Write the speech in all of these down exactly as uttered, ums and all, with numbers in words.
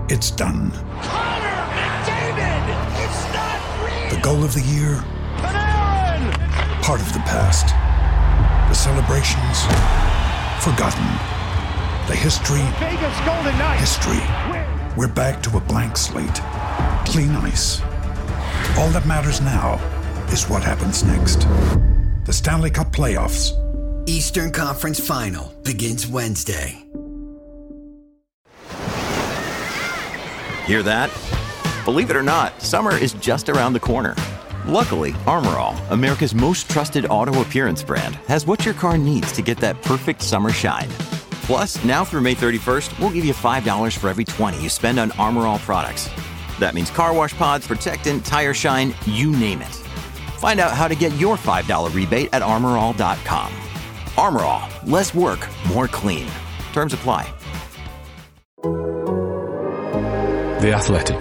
it's done. Connor McDavid! It's not real! The goal of the year, Panarin! part of the past. The celebrations, forgotten. The history, Vegas Golden Knights! history. We're back to a blank slate. Clean ice. All that matters now is what happens next. The Stanley Cup playoffs. Eastern Conference Final begins Wednesday. Hear that? Believe it or not, summer is just around the corner. Luckily, Armor All, America's most trusted auto appearance brand, has what your car needs to get that perfect summer shine. Plus, now through May thirty-first, we'll give you five dollars for every twenty you spend on Armor All products. That means car wash pods, protectant, tire shine, you name it. Find out how to get your five dollars rebate at armor all dot com. Armor All, less work, more clean. Terms apply. The Athletic.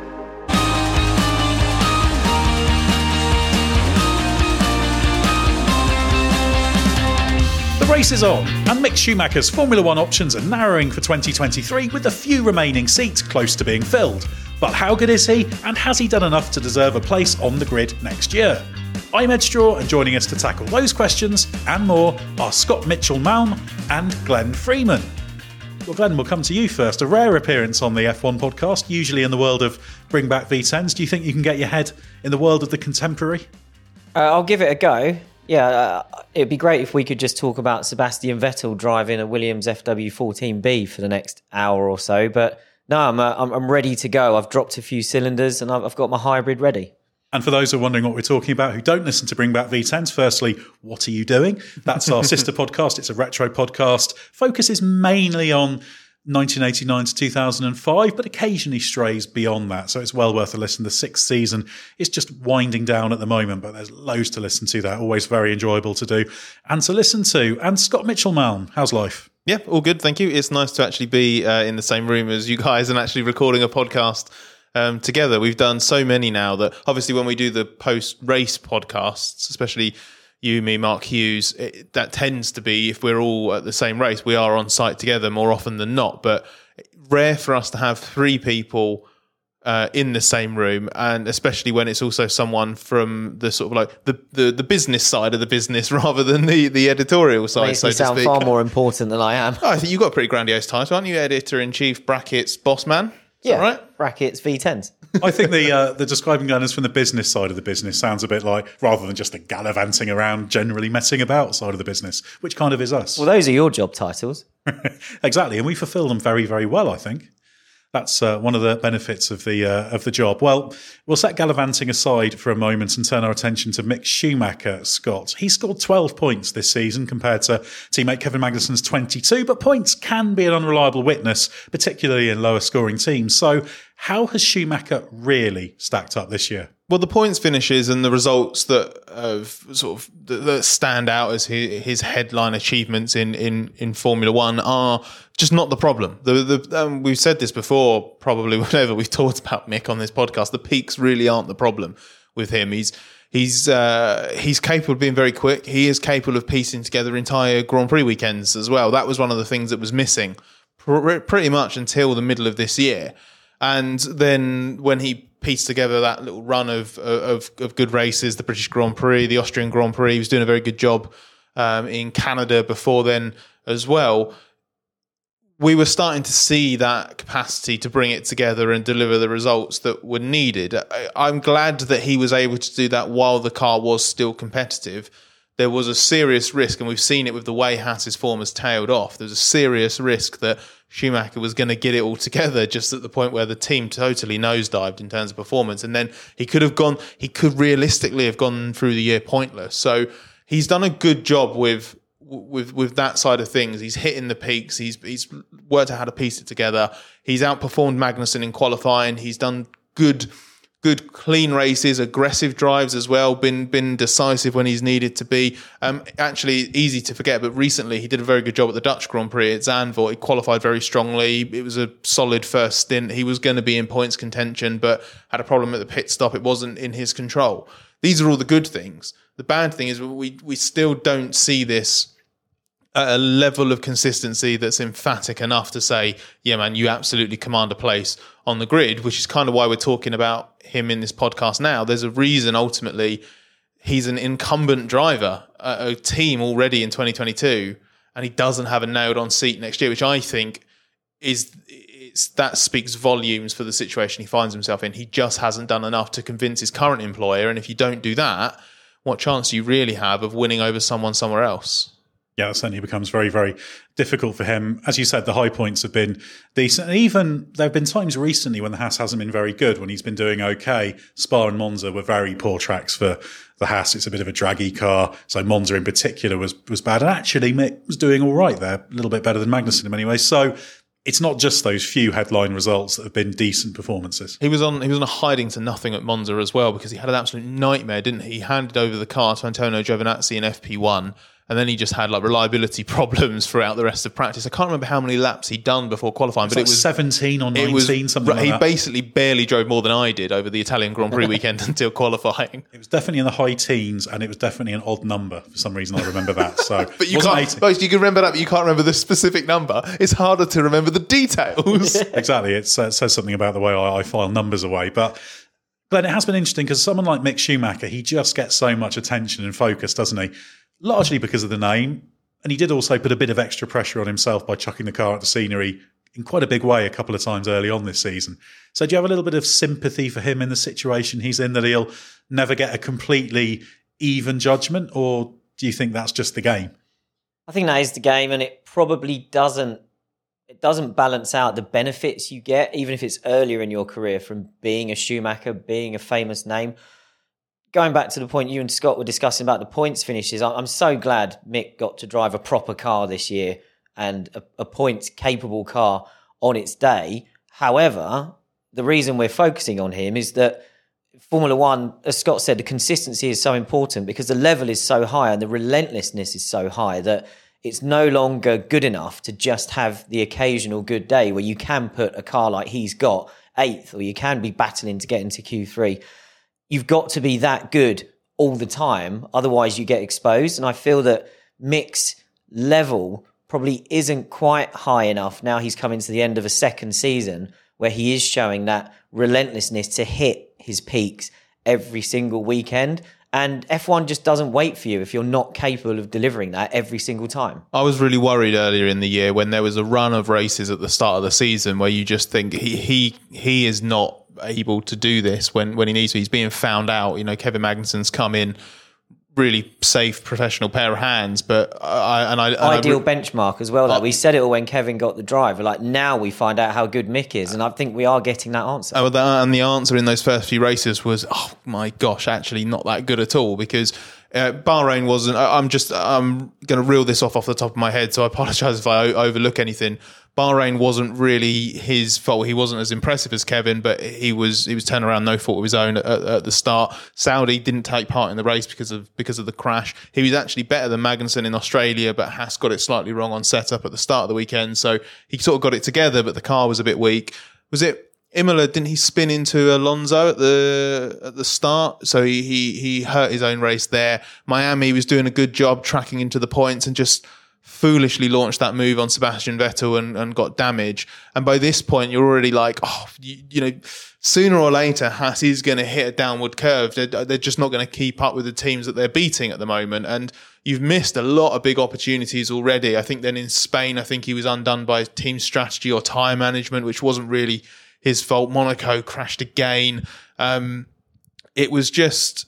The race is on, and Mick Schumacher's Formula One options are narrowing for twenty twenty-three with a few remaining seats close to being filled. But how good is he, and has he done enough to deserve a place on the grid next year? I'm Ed Straw, and joining us to tackle those questions and more are Scott Mitchell-Malm and Glenn Freeman. Well, Glenn, we'll come to you first. A rare appearance on the F one podcast, usually in the world of Bring Back V tens. Do you think you can get your head in the world of the contemporary? Uh, I'll give it a go. Yeah, uh, it'd be great if we could just talk about Sebastian Vettel driving a Williams F W fourteen B for the next hour or so. But no, I'm, uh, I'm I'm ready to go. I've dropped a few cylinders and I've, I've got my hybrid ready. And for those who are wondering what we're talking about, who don't listen to Bring Back V tens, firstly, what are you doing? That's our sister podcast. It's a retro podcast. Focuses mainly on nineteen eighty-nine to two thousand five, but occasionally strays beyond that. So it's well worth a listen. The sixth season is just winding down at the moment, but there's loads to listen to there. Always very enjoyable to do and to listen to. And Scott Mitchell-Malm, how's life? Yeah, all good. Thank you. It's nice to actually be uh, in the same room as you guys and actually recording a podcast um, together. We've done so many now that obviously when we do the post-race podcasts, especially you, me, Mark Hughes, it, that tends to be, if we're all at the same race, we are on site together more often than not. But rare for us to have three people uh, in the same room, and especially when it's also someone from the sort of like the, the, the business side of the business rather than the, the editorial side. Makes so me sound to speak. far more important than I am. Oh, I think you've got a pretty grandiose title, aren't you? Editor-in-Chief brackets boss man. Is Yeah, that right? brackets V tens. I think the uh, the describing Glenn as from the business side of the business sounds a bit like, rather than just the gallivanting around, generally messing about side of the business, which kind of is us. Well, those are your job titles. Exactly, and we fulfil them very, very well, I think. That's uh, one of the benefits of the uh, of the job. Well, we'll set gallivanting aside for a moment and turn our attention to Mick Schumacher, Scott. He scored twelve points this season compared to teammate Kevin Magnussen's twenty-two, but points can be an unreliable witness, particularly in lower scoring teams. So how has Schumacher really stacked up this year? Well, the points finishes and the results that have sort of that stand out as his, his headline achievements in, in, in Formula One are just not the problem. The, the um, we've said this before, probably whenever we've talked about Mick on this podcast. The peaks really aren't the problem with him. He's he's uh, he's capable of being very quick. He is capable of piecing together entire Grand Prix weekends as well. That was one of the things that was missing pr- pretty much until the middle of this year. And then when he pieced together that little run of, of of good races, the British Grand Prix, the Austrian Grand Prix, he was doing a very good job um, in Canada before then as well. We were starting to see that capacity to bring it together and deliver the results that were needed. I, I'm glad that he was able to do that while the car was still competitive. There was a serious risk, and we've seen it with the way Haas's form has tailed off. There's a serious risk that Schumacher was going to get it all together just at the point where the team totally nosedived in terms of performance. And then he could have gone, he could realistically have gone through the year pointless. So he's done a good job with with with that side of things. He's hitting the peaks. He's he's worked out how to piece it together. He's outperformed Magnussen in qualifying. He's done good Good clean races, aggressive drives as well, been been decisive when he's needed to be. Um, actually, easy to forget, but recently he did a very good job at the Dutch Grand Prix at Zandvoort. He qualified very strongly. It was a solid first stint. He was going to be in points contention, but had a problem at the pit stop. It wasn't in his control. These are all the good things. The bad thing is we we still don't see this at a level of consistency that's emphatic enough to say, yeah, man, you absolutely command a place on the grid, which is kind of why we're talking about him in this podcast now. There's a reason, ultimately, he's an incumbent driver at a team already in twenty twenty-two, and he doesn't have a nailed-on seat next year, which I think is it's, that speaks volumes for the situation he finds himself in. He just hasn't done enough to convince his current employer, and if you don't do that, what chance do you really have of winning over someone somewhere else? Yeah, it certainly becomes very, very difficult for him. As you said, the high points have been decent. And even there have been times recently when the Haas hasn't been very good, when he's been doing okay. Spa and Monza were very poor tracks for the Haas. It's a bit of a draggy car. So Monza in particular was was bad. And actually, Mick was doing all right there, a little bit better than Magnussen in many ways. So it's not just those few headline results that have been decent performances. He was on he was on a hiding to nothing at Monza as well, because he had an absolute nightmare, didn't he? He handed over the car to Antonio Giovinazzi in F P one. And then he just had like reliability problems throughout the rest of practice. I can't remember how many laps he'd done before qualifying, but like it was seventeen or nineteen, was, something like he that. He basically barely drove more than I did over the Italian Grand Prix weekend until qualifying. It was definitely in the high teens, and it was definitely an odd number. For some reason, I remember that. So, but you can't. Both, you can remember that, but you can't remember the specific number. It's harder to remember the details. Exactly, it uh, says something about the way I, I file numbers away, but. Glenn, it has been interesting because someone like Mick Schumacher, he just gets so much attention and focus, doesn't he? Largely because of the name. And he did also put a bit of extra pressure on himself by chucking the car at the scenery in quite a big way a couple of times early on this season. So do you have a little bit of sympathy for him in the situation he's in, that he'll never get a completely even judgment? Or do you think that's just the game? I think that is the game, and it probably doesn't it doesn't balance out the benefits you get, even if it's earlier in your career, from being a Schumacher, being a famous name. Going back to the point you and Scott were discussing about the points finishes, I'm so glad Mick got to drive a proper car this year and a, a points-capable car on its day. However, the reason we're focusing on him is that Formula One, as Scott said, the consistency is so important because the level is so high and the relentlessness is so high that it's no longer good enough to just have the occasional good day where you can put a car like he's got eighth, or you can be battling to get into Q three. You've got to be that good all the time, otherwise you get exposed. And I feel that Mick's level probably isn't quite high enough now he's coming to the end of a second season where he is showing that relentlessness to hit his peaks every single weekend. And F one just doesn't wait for you if you're not capable of delivering that every single time. I was really worried earlier in the year when there was a run of races at the start of the season where you just think he he he is not able to do this when, when he needs to. He's being found out. You know, Kevin Magnussen's come in, really safe professional pair of hands, but I and I and ideal I, benchmark as well. Like uh, we said it all when Kevin got the drive. Like now we find out how good Mick is, and I think we are getting that answer. Oh, that, and the answer in those first few races was, oh my gosh, actually not that good at all, because uh, Bahrain wasn't. I, I'm just I'm going to reel this off off the top of my head, so I apologise if I o- overlook anything. Bahrain wasn't really his fault. He wasn't as impressive as Kevin, but he was he was turning around no fault of his own at, at the start. Saudi didn't take part in the race because of because of the crash. He was actually better than Magnussen in Australia, but Haas got it slightly wrong on setup at the start of the weekend. So he sort of got it together, but the car was a bit weak. Was it Imola? Didn't he spin into Alonso at the at the start? So he he, he hurt his own race there. Miami was doing a good job tracking into the points and just foolishly launched that move on Sebastian Vettel and, and got damage. And by this point, you're already like, oh, you, you know, sooner or later, Haas is going to hit a downward curve. They're, they're just not going to keep up with the teams that they're beating at the moment. And you've missed a lot of big opportunities already. I think then in Spain, I think he was undone by team strategy or tyre management, which wasn't really his fault. Monaco crashed again. Um, it was just...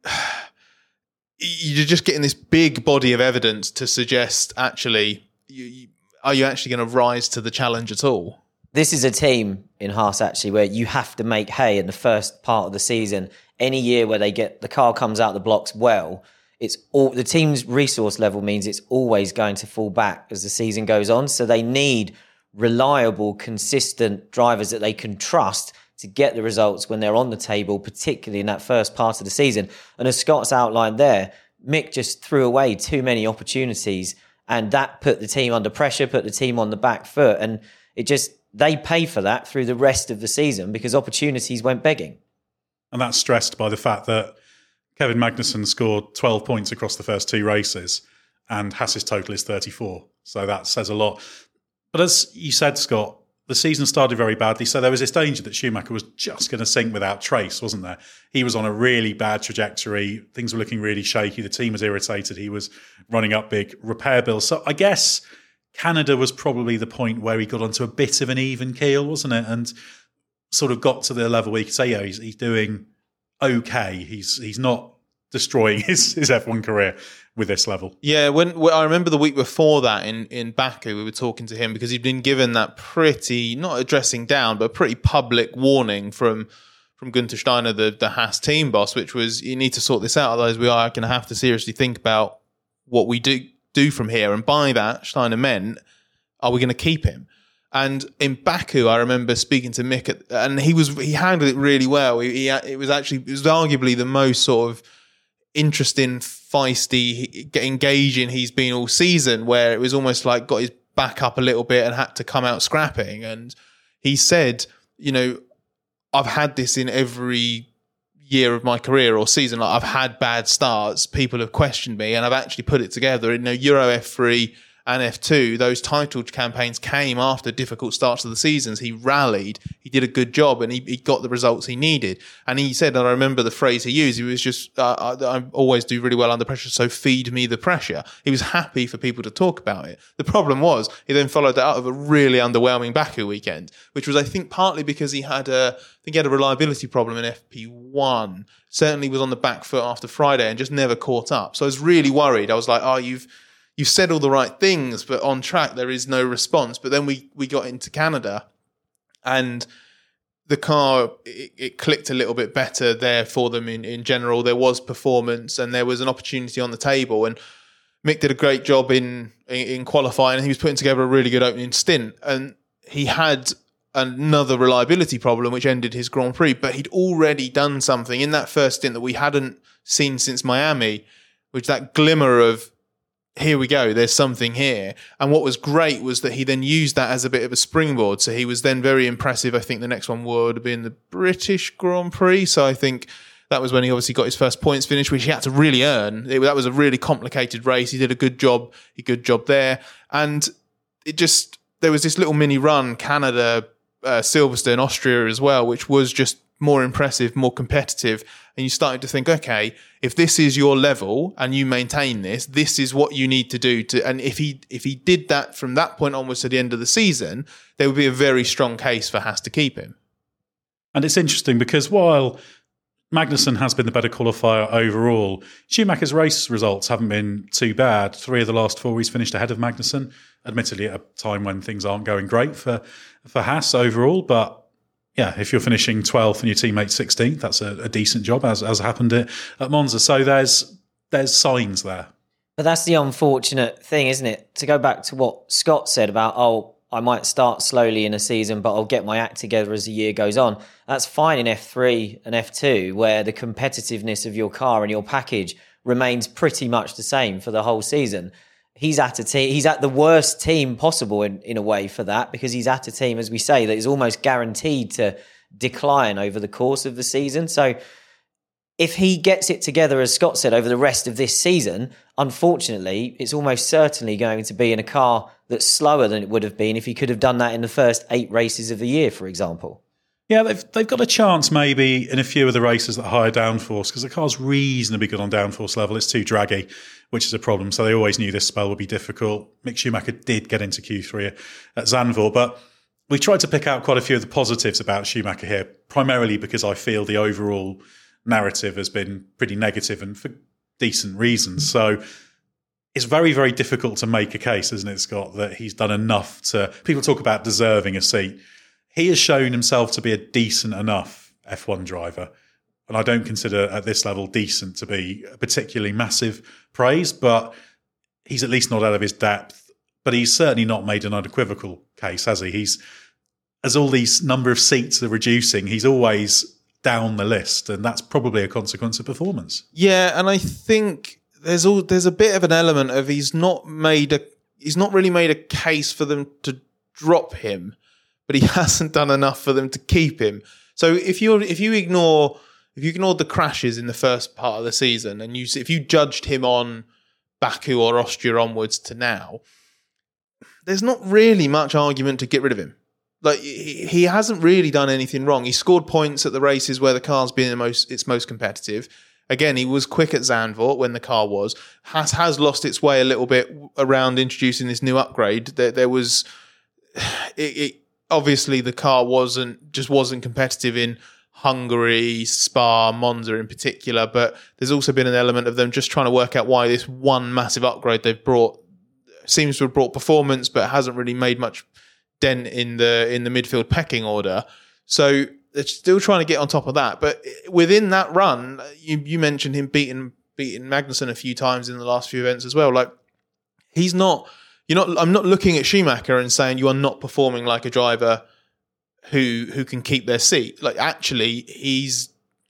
You're just getting this big body of evidence to suggest, actually, you, you, are you actually going to rise to the challenge at all? This is a team in Haas, actually, where you have to make hay in the first part of the season. Any year where they get the car comes out the blocks well, it's all the team's resource level means it's always going to fall back as the season goes on. So they need reliable, consistent drivers that they can trust to get the results when they're on the table, particularly in that first part of the season. And as Scott's outlined there, Mick just threw away too many opportunities, and that put the team under pressure, put the team on the back foot. And it just, they pay for that through the rest of the season because opportunities went begging. And that's stressed by the fact that Kevin Magnussen scored twelve points across the first two races and Haas's total is thirty-four. So that says a lot. But as you said, Scott, the season started very badly, so there was this danger that Schumacher was just going to sink without trace, wasn't there? He was on a really bad trajectory. Things were looking really shaky. The team was irritated. He was running up big repair bills. So I guess Canada was probably the point where he got onto a bit of an even keel, wasn't it? And sort of got to the level where you could say, yeah, he's, he's doing okay. He's he's not destroying his, his F one career with this level. Yeah, when, when I remember the week before that in, in Baku, we were talking to him because he'd been given that pretty, not a dressing down, but a pretty public warning from from Günther Steiner, the, the Haas team boss, which was, you need to sort this out, otherwise we are going to have to seriously think about what we do do from here. And by that, Steiner meant, are we going to keep him? And in Baku, I remember speaking to Mick, at, and he was he handled it really well. He, he it was actually it was arguably the most sort of interesting, feisty, engaging he's been all season, where it was almost like got his back up a little bit and had to come out scrapping. And he said, you know, I've had this in every year of my career or season. Like, I've had bad starts. People have questioned me, and I've actually put it together. In, you know, Euro F three and F two, those title campaigns came after difficult starts of the seasons. He rallied, he did a good job, and he, he got the results he needed. And he said, and I remember the phrase he used, he was just, uh, I, I always do really well under pressure, so feed me the pressure. He was happy for people to talk about it. The problem was, he then followed that up with a really underwhelming Baku weekend, which was, I think, partly because he had a, I think he had a reliability problem in F P one. Certainly was on the back foot after Friday and just never caught up. So I was really worried. I was like, oh, you've, You've said all the right things, but on track there is no response. But then we, we got into Canada, and the car, it, it clicked a little bit better there for them in, in general. There was performance, and there was an opportunity on the table. And Mick did a great job in, in, in qualifying, and he was putting together a really good opening stint. And he had another reliability problem, which ended his Grand Prix. But he'd already done something in that first stint that we hadn't seen since Miami, which that glimmer of, here we go, there's something here. And what was great was that he then used that as a bit of a springboard. So he was then very impressive. I think the next one would have been the British Grand Prix. So I think that was when he obviously got his first points finish, which he had to really earn. It, that was a really complicated race. He did a good job, a good job there. And it just, there was this little mini run, Canada, uh, Silverstone, Austria as well, which was just more impressive, more competitive. And you started to think, okay, if this is your level and you maintain this, this is what you need to do to, and if he, if he did that from that point onwards to the end of the season, there would be a very strong case for Haas to keep him. And it's interesting because while Magnussen has been the better qualifier overall, Schumacher's race results haven't been too bad. Three of the last four he's finished ahead of Magnussen, admittedly at a time when things aren't going great for, for Haas overall, but yeah, if you're finishing twelfth and your teammate's sixteenth, that's a, a decent job, as as happened at, at Monza. So there's there's signs there. But that's the unfortunate thing, isn't it? To go back to what Scott said about, oh, I might start slowly in a season, but I'll get my act together as the year goes on. That's fine in F three and F two, where the competitiveness of your car and your package remains pretty much the same for the whole season. He's at a team, he's at the worst team possible in, in a way for that, because he's at a team, as we say, that is almost guaranteed to decline over the course of the season. So if he gets it together, as Scott said, over the rest of this season, unfortunately, it's almost certainly going to be in a car that's slower than it would have been if he could have done that in the first eight races of the year, for example. Yeah, they've they've got a chance maybe in a few of the races that are higher downforce, because the car's reasonably good on downforce level. It's too draggy, which is a problem. So they always knew this spell would be difficult. Mick Schumacher did get into Q three at Zandvoort, but we tried to pick out quite a few of the positives about Schumacher here, primarily because I feel the overall narrative has been pretty negative, and for decent reasons. So it's very, very difficult to make a case, isn't it, Scott, that he's done enough to... People talk about deserving a seat. He has shown himself to be a decent enough F one driver. And I don't consider at this level decent to be a particularly massive praise, but he's at least not out of his depth. But he's certainly not made an unequivocal case, has he? He's, as all these number of seats are reducing, he's always down the list, and that's probably a consequence of performance. Yeah, and I think there's all there's a bit of an element of he's not made a he's not really made a case for them to drop him, but he hasn't done enough for them to keep him. So if you if you ignore if you ignored the crashes in the first part of the season, and you if you judged him on Baku or Austria onwards to now, there's not really much argument to get rid of him. Like, he hasn't really done anything wrong. He scored points at the races where the car's been the most, its most competitive. Again, he was quick at Zandvoort when the car was. Has has lost its way a little bit around introducing this new upgrade. There, there was, it, it, obviously the car wasn't just wasn't competitive in Hungary, Spa, Monza in particular. But there's also been an element of them just trying to work out why this one massive upgrade they've brought seems to have brought performance, but hasn't really made much dent in the in the midfield pecking order. So they're still trying to get on top of that. But within that run, you, you mentioned him beating beating Magnussen a few times in the last few events as well. Like, he's not you're not I'm not looking at Schumacher and saying you are not performing like a driver who who can keep their seat. Like, actually, he's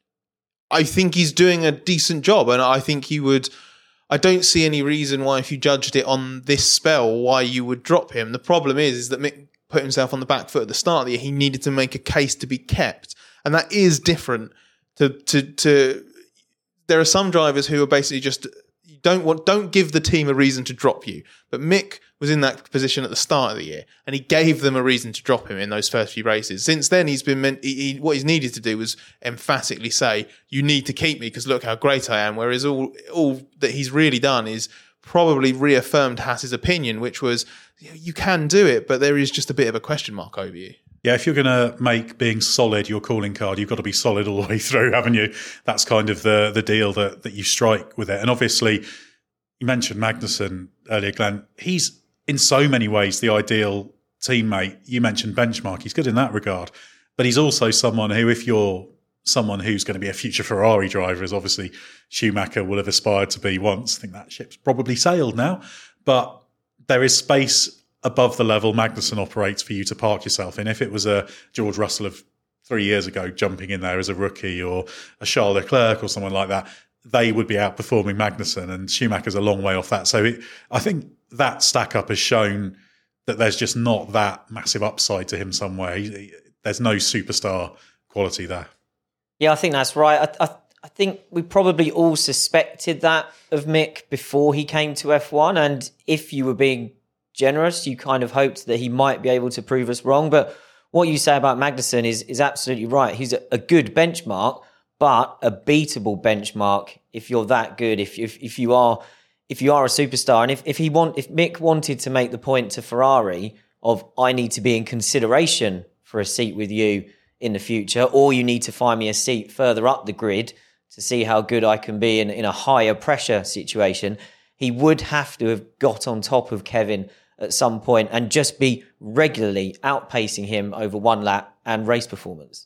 I think he's doing a decent job, and I think he would I don't see any reason why, if you judged it on this spell, why you would drop him. The problem is, is that Mick put himself on the back foot at the start of the year. He needed to make a case to be kept. And that is different to, to, to, there are some drivers who are basically just, don't want, don't give the team a reason to drop you. But Mick was in that position at the start of the year, and he gave them a reason to drop him in those first few races. Since then, he's been meant, he, he, what he's needed to do was emphatically say, you need to keep me because look how great I am. Whereas all, all that he's really done is probably reaffirmed Haas's opinion, which was, you can do it, but there is just a bit of a question mark over you. Yeah, if you're going to make being solid your calling card, you've got to be solid all the way through, haven't you? That's kind of the the deal that, that you strike with it. And obviously, you mentioned Magnussen earlier, Glenn. He's in so many ways the ideal teammate. You mentioned benchmark. He's good in that regard. But he's also someone who, if you're someone who's going to be a future Ferrari driver, as obviously Schumacher will have aspired to be once. I think that ship's probably sailed now. But there is space above the level Magnussen operates for you to park yourself in. If it was a George Russell of three years ago jumping in there as a rookie, or a Charles Leclerc or someone like that, they would be outperforming Magnussen, and Schumacher's a long way off that. So it, I think that stack up has shown that there's just not that massive upside to him somewhere. He, there's no superstar quality there. Yeah, I think that's right. I, I, I think we probably all suspected that of Mick before he came to F one. And if you were being generous, you kind of hoped that he might be able to prove us wrong. But what you say about Magnussen is is absolutely right. He's a, a good benchmark, but a beatable benchmark if you're that good. If if if you are if you are a superstar, and if if he want if Mick wanted to make the point to Ferrari of, I need to be in consideration for a seat with you in the future, or you need to find me a seat further up the grid to see how good I can be in, in a higher pressure situation, he would have to have got on top of Kevin at some point and just be regularly outpacing him over one lap and race performance.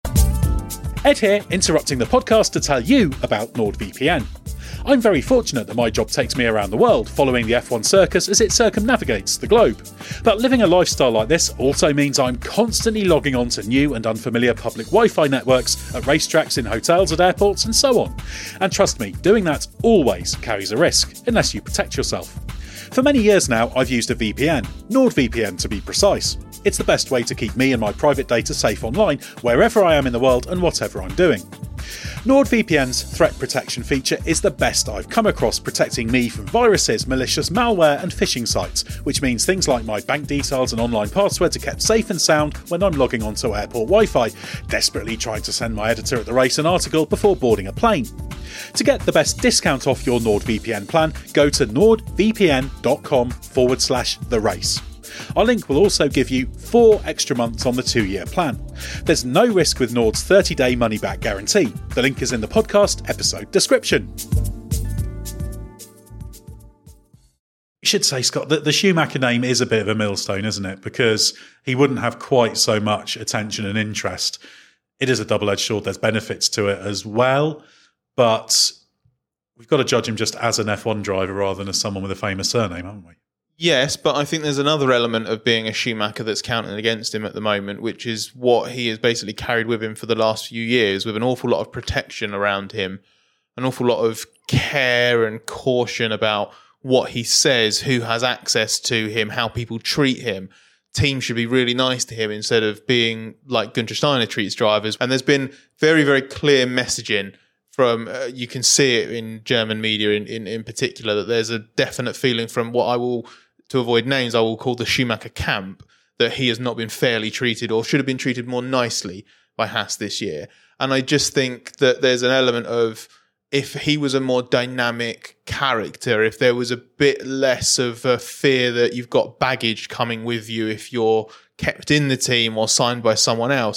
Ed here, interrupting the podcast to tell you about NordVPN. I'm very fortunate that my job takes me around the world, following the F one circus as it circumnavigates the globe. But living a lifestyle like this also means I'm constantly logging on to new and unfamiliar public Wi-Fi networks at racetracks, in hotels, at airports, and so on. And trust me, doing that always carries a risk, unless you protect yourself. For many years now, I've used a V P N, NordVPN to be precise. It's the best way to keep me and my private data safe online, wherever I am in the world and whatever I'm doing. NordVPN's threat protection feature is the best I've come across, protecting me from viruses, malicious malware and phishing sites, which means things like my bank details and online passwords are kept safe and sound when I'm logging onto airport Wi-Fi, desperately trying to send my editor at the race an article before boarding a plane. To get the best discount off your NordVPN plan, go to nordvpn.com forward slash the race. Our link will also give you four extra months on the two-year plan. There's no risk with Nord's thirty-day money-back guarantee. The link is in the podcast episode description. You should say, Scott, that the Schumacher name is a bit of a millstone, isn't it? Because he wouldn't have quite so much attention and interest. It is a double-edged sword. There's benefits to it as well. But we've got to judge him just as an F one driver rather than as someone with a famous surname, haven't we? Yes, but I think there's another element of being a Schumacher that's counting against him at the moment, which is what he has basically carried with him for the last few years, with an awful lot of protection around him, an awful lot of care and caution about what he says, who has access to him, how people treat him. Teams should be really nice to him instead of being like Günther Steiner treats drivers. And there's been very, very clear messaging from, uh, you can see it in German media in, in, in particular, that there's a definite feeling from what I will to avoid names, I will call the Schumacher camp, that he has not been fairly treated or should have been treated more nicely by Haas this year. And I just think that there's an element of, if he was a more dynamic character, if there was a bit less of a fear that you've got baggage coming with you if you're kept in the team or signed by someone else,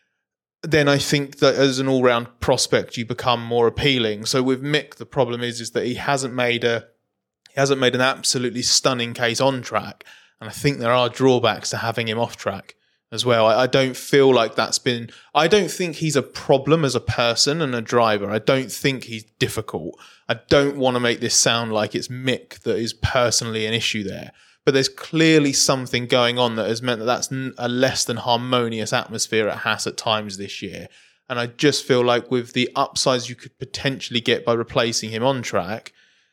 then I think that as an all-round prospect, you become more appealing. So with Mick, the problem is, is that he hasn't made a he hasn't made an absolutely stunning case on track. And I think there are drawbacks to having him off track as well. I, I don't feel like that's been... I don't think he's a problem as a person and a driver. I don't think he's difficult. I don't want to make this sound like it's Mick that is personally an issue there. But there's clearly something going on that has meant that that's a less than harmonious atmosphere at Haas at times this year. And I just feel like with the upsides you could potentially get by replacing him on track,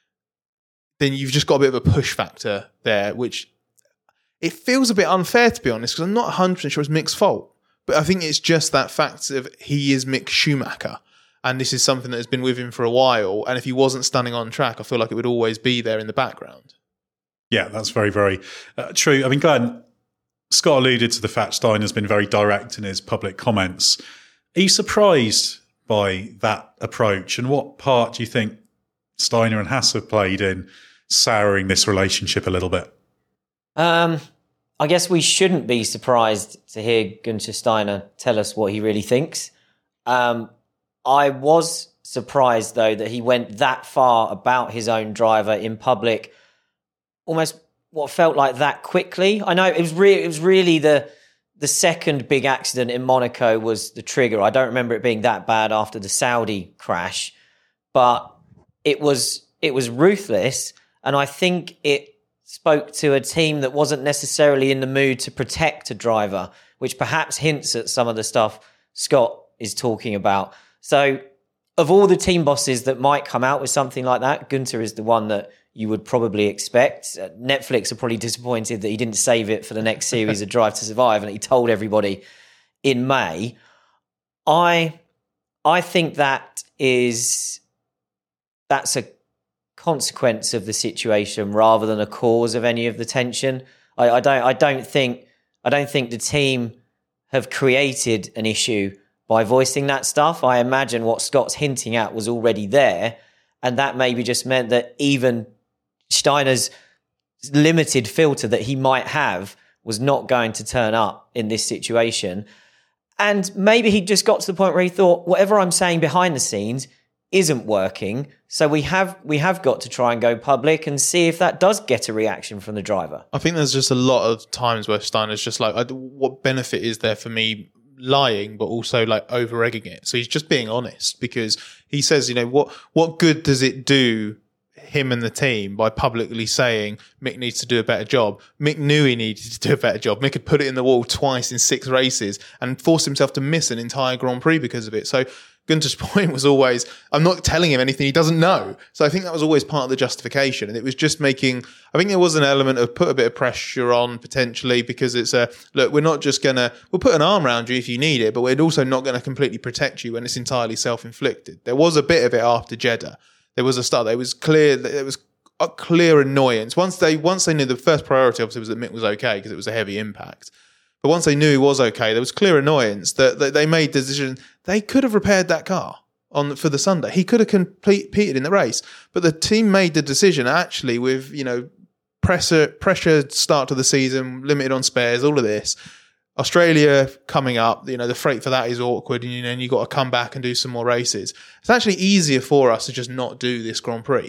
then you've just got a bit of a push factor there, which... It feels a bit unfair, to be honest, because I'm not one hundred percent sure it's Mick's fault. But I think it's just that fact of he is Mick Schumacher. And this is something that has been with him for a while. And if he wasn't stunning on track, I feel like it would always be there in the background. Yeah, that's very, very uh, true. I mean, Glenn, Scott alluded to the fact Steiner's been very direct in his public comments. Are you surprised by that approach? And what part do you think Steiner and Haas have played in souring this relationship a little bit? Um, I guess we shouldn't be surprised to hear Günther Steiner tell us what he really thinks. Um, I was surprised, though, that he went that far about his own driver in public, almost what felt like that quickly. I know it was, re- it was really the the second big accident in Monaco was the trigger. I don't remember it being that bad after the Saudi crash, but it was it was ruthless, and I think it spoke to a team that wasn't necessarily in the mood to protect a driver, which perhaps hints at some of the stuff Scott is talking about. So of all the team bosses that might come out with something like that, Günther is the one that you would probably expect. Uh, Netflix are probably disappointed that he didn't save it for the next series of Drive to Survive and he told everybody in May. I I think that is that's a consequence of the situation rather than a cause of any of the tension. I, I don't I don't think I don't think the team have created an issue by voicing that stuff. I imagine what Scott's hinting at was already there, and that maybe just meant that even Steiner's limited filter that he might have was not going to turn up in this situation. And maybe he just got to the point where he thought, whatever I'm saying behind the scenes isn't working, so we have we have got to try and go public and see if that does get a reaction from the driver. I think there's just a lot of times where Steiner's just like, I, what benefit is there for me lying, but also like over egging it? So he's just being honest, because he says, you know, what what good does it do him and the team by publicly saying Mick needs to do a better job? Mick knew he needed to do a better job. Mick had put it in the wall twice in six races and forced himself to miss an entire Grand Prix because of it. So Günther's point was always, I'm not telling him anything he doesn't know. So I think that was always part of the justification. And it was just making, I think there was an element of put a bit of pressure on potentially, because it's a, look, we're not just going to, we'll put an arm around you if you need it, but we're also not going to completely protect you when it's entirely self-inflicted. There was a bit of it after Jeddah. There was a start. It was clear that there was a clear annoyance. Once they, once they knew the first priority obviously was that Mick was okay because it was a heavy impact. But once they knew he was okay, there was clear annoyance that, that they made the decision. They could have repaired that car on for the Sunday. He could have competed in the race, but the team made the decision actually with, you know, pressure, pressure start to the season, limited on spares, all of this. Australia coming up, you know, the freight for that is awkward, and you know, and you got to come back and do some more races. It's actually easier for us to just not do this Grand Prix.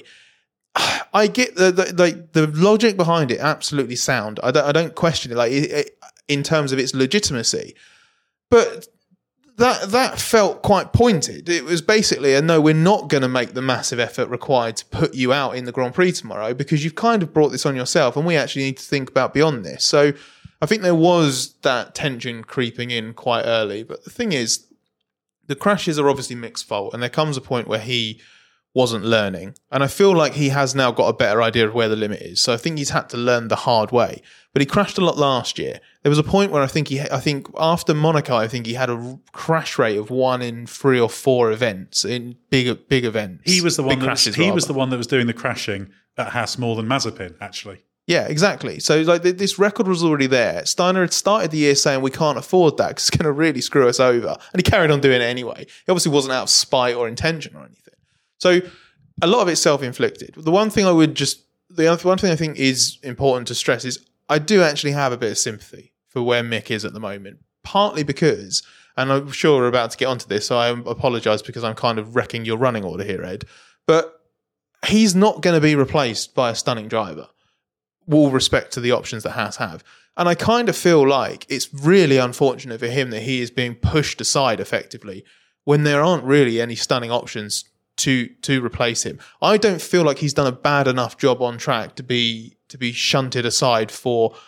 I get the the, the, the logic behind it, absolutely sound. I don't, I don't question it. Like it, it, in terms of its legitimacy, but that that felt quite pointed. It was basically a no, we're not going to make the massive effort required to put you out in the Grand Prix tomorrow because you've kind of brought this on yourself, and we actually need to think about beyond this. So I think there was that tension creeping in quite early. But the thing is, the crashes are obviously Mick's fault, and there comes a point where he wasn't learning. And I feel like he has now got a better idea of where the limit is. So I think he's had to learn the hard way. But he crashed a lot last year. There was a point where I think he, I think after Monaco, I think he had a crash rate of one in three or four events in big, big events. He was the one. Big that crashes, was, he rather. was the one that was doing the crashing at Haas more than Mazepin, actually. Yeah, exactly. So like th- this record was already there. Steiner had started the year saying we can't afford that because it's going to really screw us over. And he carried on doing it anyway. He obviously wasn't out of spite or intention or anything. So a lot of it's self-inflicted. The one thing I would just, the other one thing I think is important to stress is I do actually have a bit of sympathy for where Mick is at the moment. Partly because, and I'm sure we're about to get onto this, so I apologise because I'm kind of wrecking your running order here, Ed. But he's not going to be replaced by a stunning driver. All respect to the options that Haas have. And I kind of feel like it's really unfortunate for him that he is being pushed aside effectively when there aren't really any stunning options to to replace him. I don't feel like he's done a bad enough job on track to be to be shunted aside for,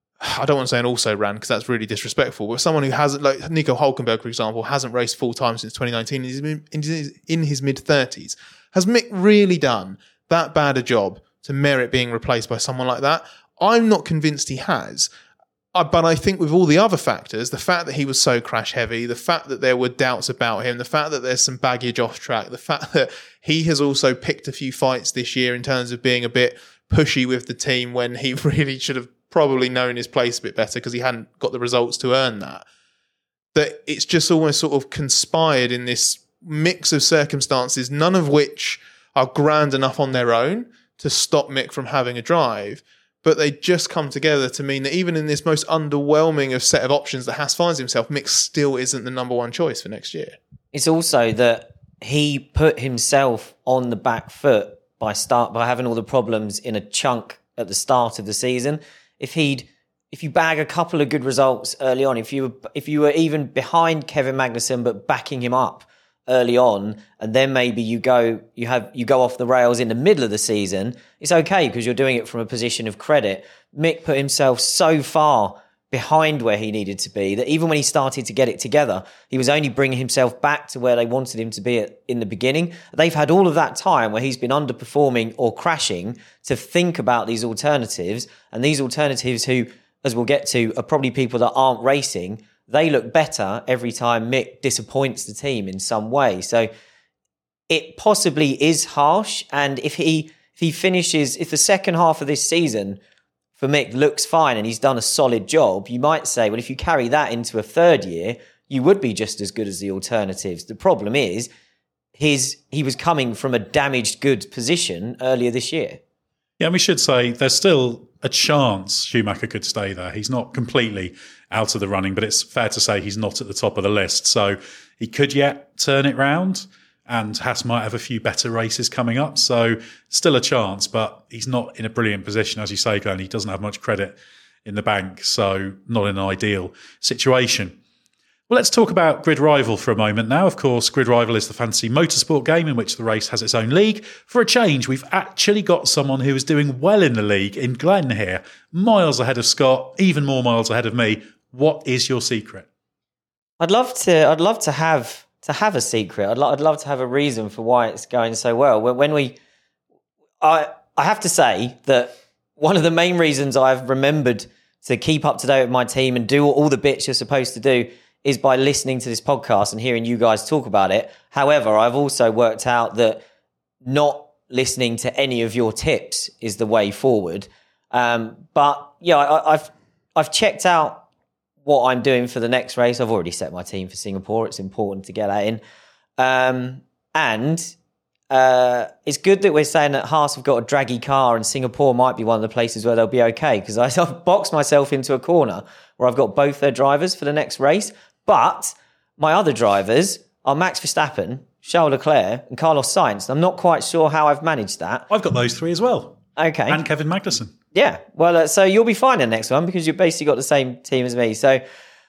I don't want to say an also-ran because that's really disrespectful, but someone who hasn't, like Nico Hülkenberg, for example, hasn't raced full-time since twenty nineteen, he's in his mid-thirties. Has Mick really done that bad a job to merit being replaced by someone like that? I'm not convinced he has. Uh, but I think with all the other factors, the fact that he was so crash heavy, the fact that there were doubts about him, the fact that there's some baggage off track, the fact that he has also picked a few fights this year in terms of being a bit pushy with the team when he really should have probably known his place a bit better because he hadn't got the results to earn that, that it's just almost sort of conspired in this mix of circumstances, none of which are grand enough on their own to stop Mick from having a drive, but they just come together to mean that even in this most underwhelming of set of options that Haas finds himself, Mick still isn't the number one choice for next year. It's also that he put himself on the back foot by start by having all the problems in a chunk at the start of the season. If he'd if you bag a couple of good results early on, if you were, if you were even behind Kevin Magnussen but backing him up early on, and then maybe you go you have you go off the rails in the middle of the season, it's okay because you're doing it from a position of credit. Mick put himself so far behind where he needed to be that even when he started to get it together, he was only bringing himself back to where they wanted him to be at, in the beginning. They've had all of that time where he's been underperforming or crashing to think about these alternatives, and these alternatives who, as we'll get to, are probably people that aren't racing. They look better every time Mick disappoints the team in some way. So it possibly is harsh. And if he if he finishes, if the second half of this season for Mick looks fine and he's done a solid job, you might say, well, if you carry that into a third year, you would be just as good as the alternatives. The problem is his he was coming from a damaged goods position earlier this year. Yeah, and we should say there's still a chance Schumacher could stay there. He's not completely out of the running, but it's fair to say he's not at the top of the list. So he could yet turn it round, and Haas might have a few better races coming up. So still a chance, but he's not in a brilliant position. As you say, Glenn, he doesn't have much credit in the bank, so not in an ideal situation. Well, let's talk about Grid Rival for a moment now. Of course, Grid Rival is the fantasy motorsport game in which the race has its own league. For a change, we've actually got someone who is doing well in the league in Glenn here, miles ahead of Scott, even more miles ahead of me. What is your secret? I'd love to. I'd love to have to have a secret. I'd, lo- I'd love to have a reason for why it's going so well. When, when we, I I have to say that one of the main reasons I've remembered to keep up to date with my team and do all the bits you're supposed to do is by listening to this podcast and hearing you guys talk about it. However, I've also worked out that not listening to any of your tips is the way forward. Um, but yeah, I, I've I've checked out what I'm doing for the next race. I've already set my team for Singapore. It's important to get that in. Um, and uh, it's good that we're saying that Haas have got a draggy car and Singapore might be one of the places where they'll be okay, because I've boxed myself into a corner where I've got both their drivers for the next race. But my other drivers are Max Verstappen, Charles Leclerc and Carlos Sainz. I'm not quite sure how I've managed that. I've got those three as well. Okay. And Kevin Magnussen. Yeah. Well, uh, so you'll be fine in the next one because you've basically got the same team as me. So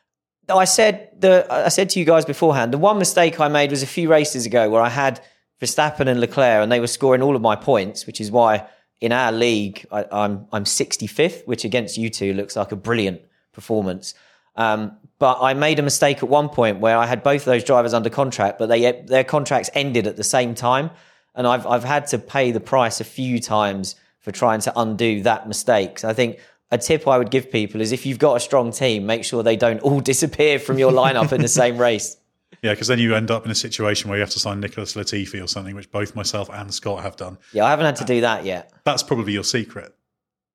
I said the I said to you guys beforehand, the one mistake I made was a few races ago where I had Verstappen and Leclerc and they were scoring all of my points, which is why in our league I, I'm I'm sixty-fifth, which against you two looks like a brilliant performance. Um, but I made a mistake at one point where I had both of those drivers under contract, but they their contracts ended at the same time, and I've I've had to pay the price a few times for trying to undo that mistake. So I think a tip I would give people is if you've got a strong team, make sure they don't all disappear from your lineup in the same race. Yeah, because then you end up in a situation where you have to sign Nicholas Latifi or something, which both myself and Scott have done. Yeah, I haven't had to do that yet. That's probably your secret.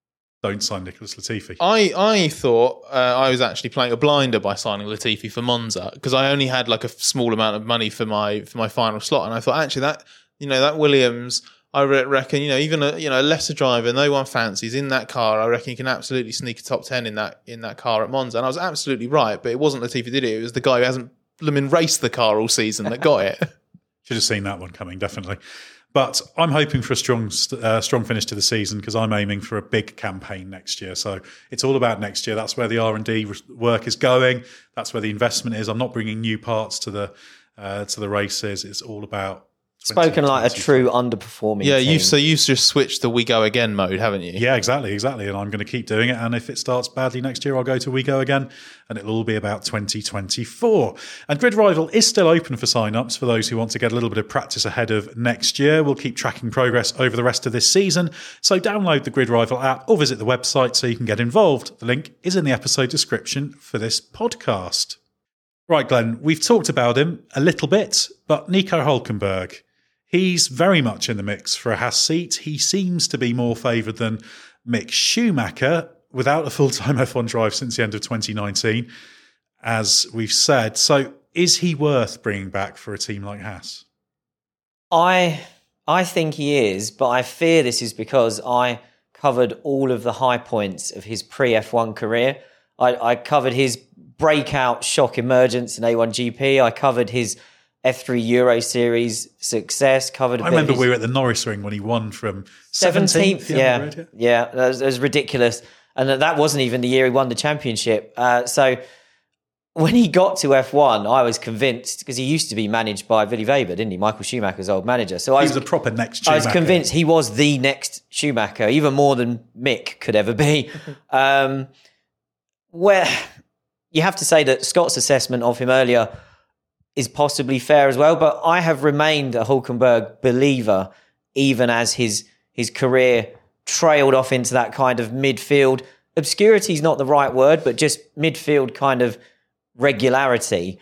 don't sign Nicholas Latifi. I, I thought uh, I was actually playing a blinder by signing Latifi for Monza because I only had like a small amount of money for my for my final slot, and I thought actually that you know that Williams, I reckon you know even a you know a lesser driver, no one fancies in that car. I reckon you can absolutely sneak a top ten in that in that car at Monza, and I was absolutely right. But it wasn't Latifi did it; it was the guy who hasn't blooming raced the car all season that got it. Should have seen that one coming, definitely. But I'm hoping for a strong uh, strong finish to the season because I'm aiming for a big campaign next year. So it's all about next year. That's where the R and D work is going. That's where the investment is. I'm not bringing new parts to the uh, to the races. It's all about spoken like a true underperforming yeah, team. you've so you've just switched the We Go Again mode, haven't you? Yeah, exactly, exactly. And I'm going to keep doing it. And if it starts badly next year, I'll go to We Go Again, and it'll all be about twenty twenty-four. And Grid Rival is still open for sign-ups for those who want to get a little bit of practice ahead of next year. We'll keep tracking progress over the rest of this season. So download the Grid Rival app or visit the website so you can get involved. The link is in the episode description for this podcast. Right, Glenn, we've talked about him a little bit, but Nico Hülkenberg, he's very much in the mix for a Haas seat. He seems to be more favoured than Mick Schumacher without a full-time F one drive since the end of twenty nineteen, as we've said. So is he worth bringing back for a team like Haas? I I think he is, but I fear this is because I covered all of the high points of his pre-F one career. I, I covered his breakout shock emergence in A one G P. I covered his F three Euro Series success. Covered. A I bit remember of his we were at the Norris Ring when he won from seventeenth. seventeenth. Yeah, road, yeah, yeah, that was, that was ridiculous. And that wasn't even the year he won the championship. Uh, so when he got to F one, I was convinced, because he used to be managed by Willy Weber, didn't he? Michael Schumacher's old manager. So I he was, was a proper next I Schumacher. was convinced he was the next Schumacher, even more than Mick could ever be. um, where you have to say that Scott's assessment of him earlier is possibly fair as well, but I have remained a Hülkenberg believer even as his his career trailed off into that kind of midfield. Obscurity is not the right word, but just midfield kind of regularity.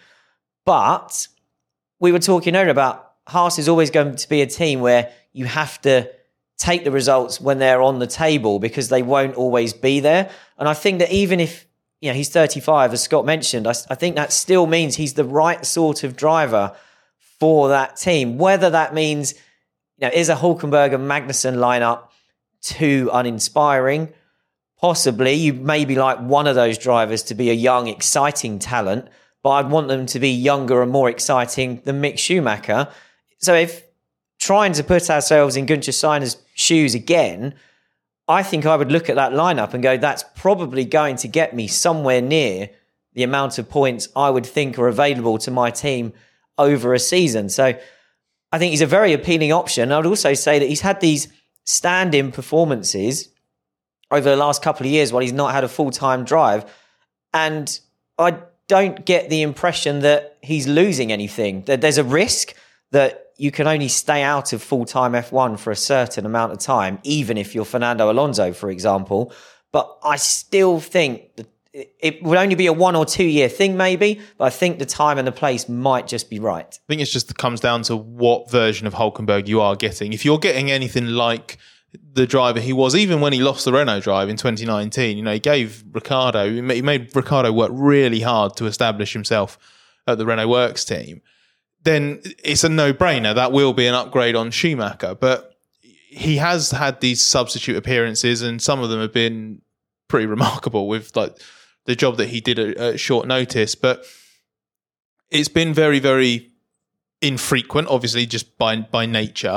But we were talking earlier about Haas is always going to be a team where you have to take the results when they're on the table because they won't always be there. And I think that even if you know, he's thirty-five, as Scott mentioned, I, I think that still means he's the right sort of driver for that team. Whether that means, you know, is a Hülkenberg and Magnussen lineup too uninspiring? Possibly. You maybe like one of those drivers to be a young, exciting talent, but I'd want them to be younger and more exciting than Mick Schumacher. So if trying to put ourselves in Günther Steiner's shoes again, I think I would look at that lineup and go, that's probably going to get me somewhere near the amount of points I would think are available to my team over a season. So I think he's a very appealing option. I would also say that he's had these stand-in performances over the last couple of years while he's not had a full-time drive. And I don't get the impression that he's losing anything. That there's a risk that you can only stay out of full-time F one for a certain amount of time, even if you're Fernando Alonso, for example. But I still think that it would only be a one or two year thing maybe, but I think the time and the place might just be right. I think it just comes down to what version of Hülkenberg you are getting. If you're getting anything like the driver he was, even when he lost the Renault drive in twenty nineteen, you know, he gave Ricciardo, he made Ricciardo work really hard to establish himself at the Renault Works team, then it's a no-brainer. That will be an upgrade on Schumacher. But he has had these substitute appearances, and some of them have been pretty remarkable with like the job that he did at, at short notice. But it's been very, very infrequent, obviously, just by by nature.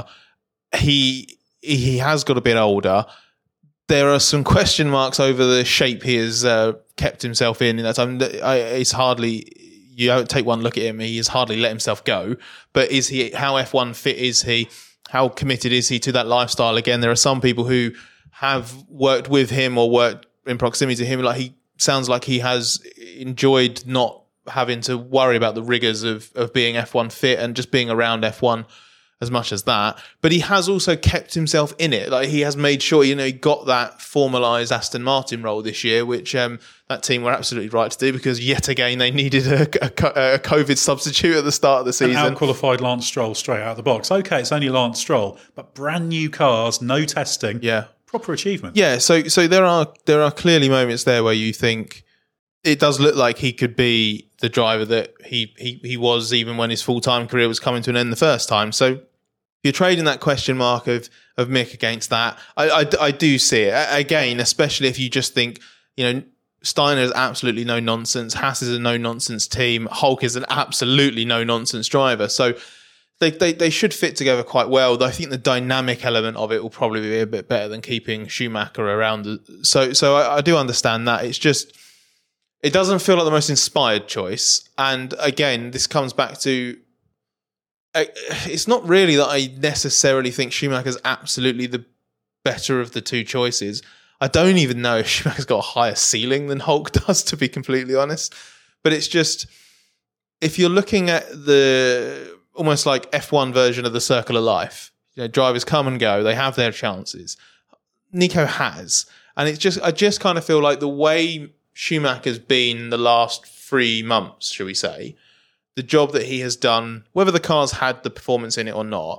He he has got a bit older. There are some question marks over the shape he has uh, kept himself in in that time. It's hardly... You take one look at him, he has hardly let himself go. But is he, how F one fit is he? How committed is he to that lifestyle? Again, there are some people who have worked with him or worked in proximity to him. Like he sounds like he has enjoyed not having to worry about the rigors of, of being F one fit and just being around F one as much as that. But he has also kept himself in it. Like he has made sure, you know, he got that formalised Aston Martin role this year, which um, that team were absolutely right to do because yet again they needed a, a, a COVID substitute at the start of the season. And out-qualified Lance Stroll straight out of the box. Okay, it's only Lance Stroll, but brand new cars, no testing. Yeah. proper achievement. Yeah, so so there are there are clearly moments there where you think it does look like he could be the driver that he he, he was even when his full-time career was coming to an end the first time. So you're trading that question mark of of Mick against that. I, I, I do see it. Again, especially if you just think, you know, Steiner is absolutely no nonsense. Haas is a no nonsense team. Hulk is an absolutely no nonsense driver. So they, they they should fit together quite well. I think the dynamic element of it will probably be a bit better than keeping Schumacher around. So so I, I do understand that. It's just, it doesn't feel like the most inspired choice. And again, this comes back to, it's not really that I necessarily think Schumacher's absolutely the better of the two choices. I don't even know if Schumacher's got a higher ceiling than Hulk does, to be completely honest. But it's just, if you're looking at the almost like F one version of the circle of life, you know, drivers come and go, they have their chances. Nico has. And it's just, I just kind of feel like the way Schumacher's been the last three months, shall we say, the job that he has done, whether the car's had the performance in it or not,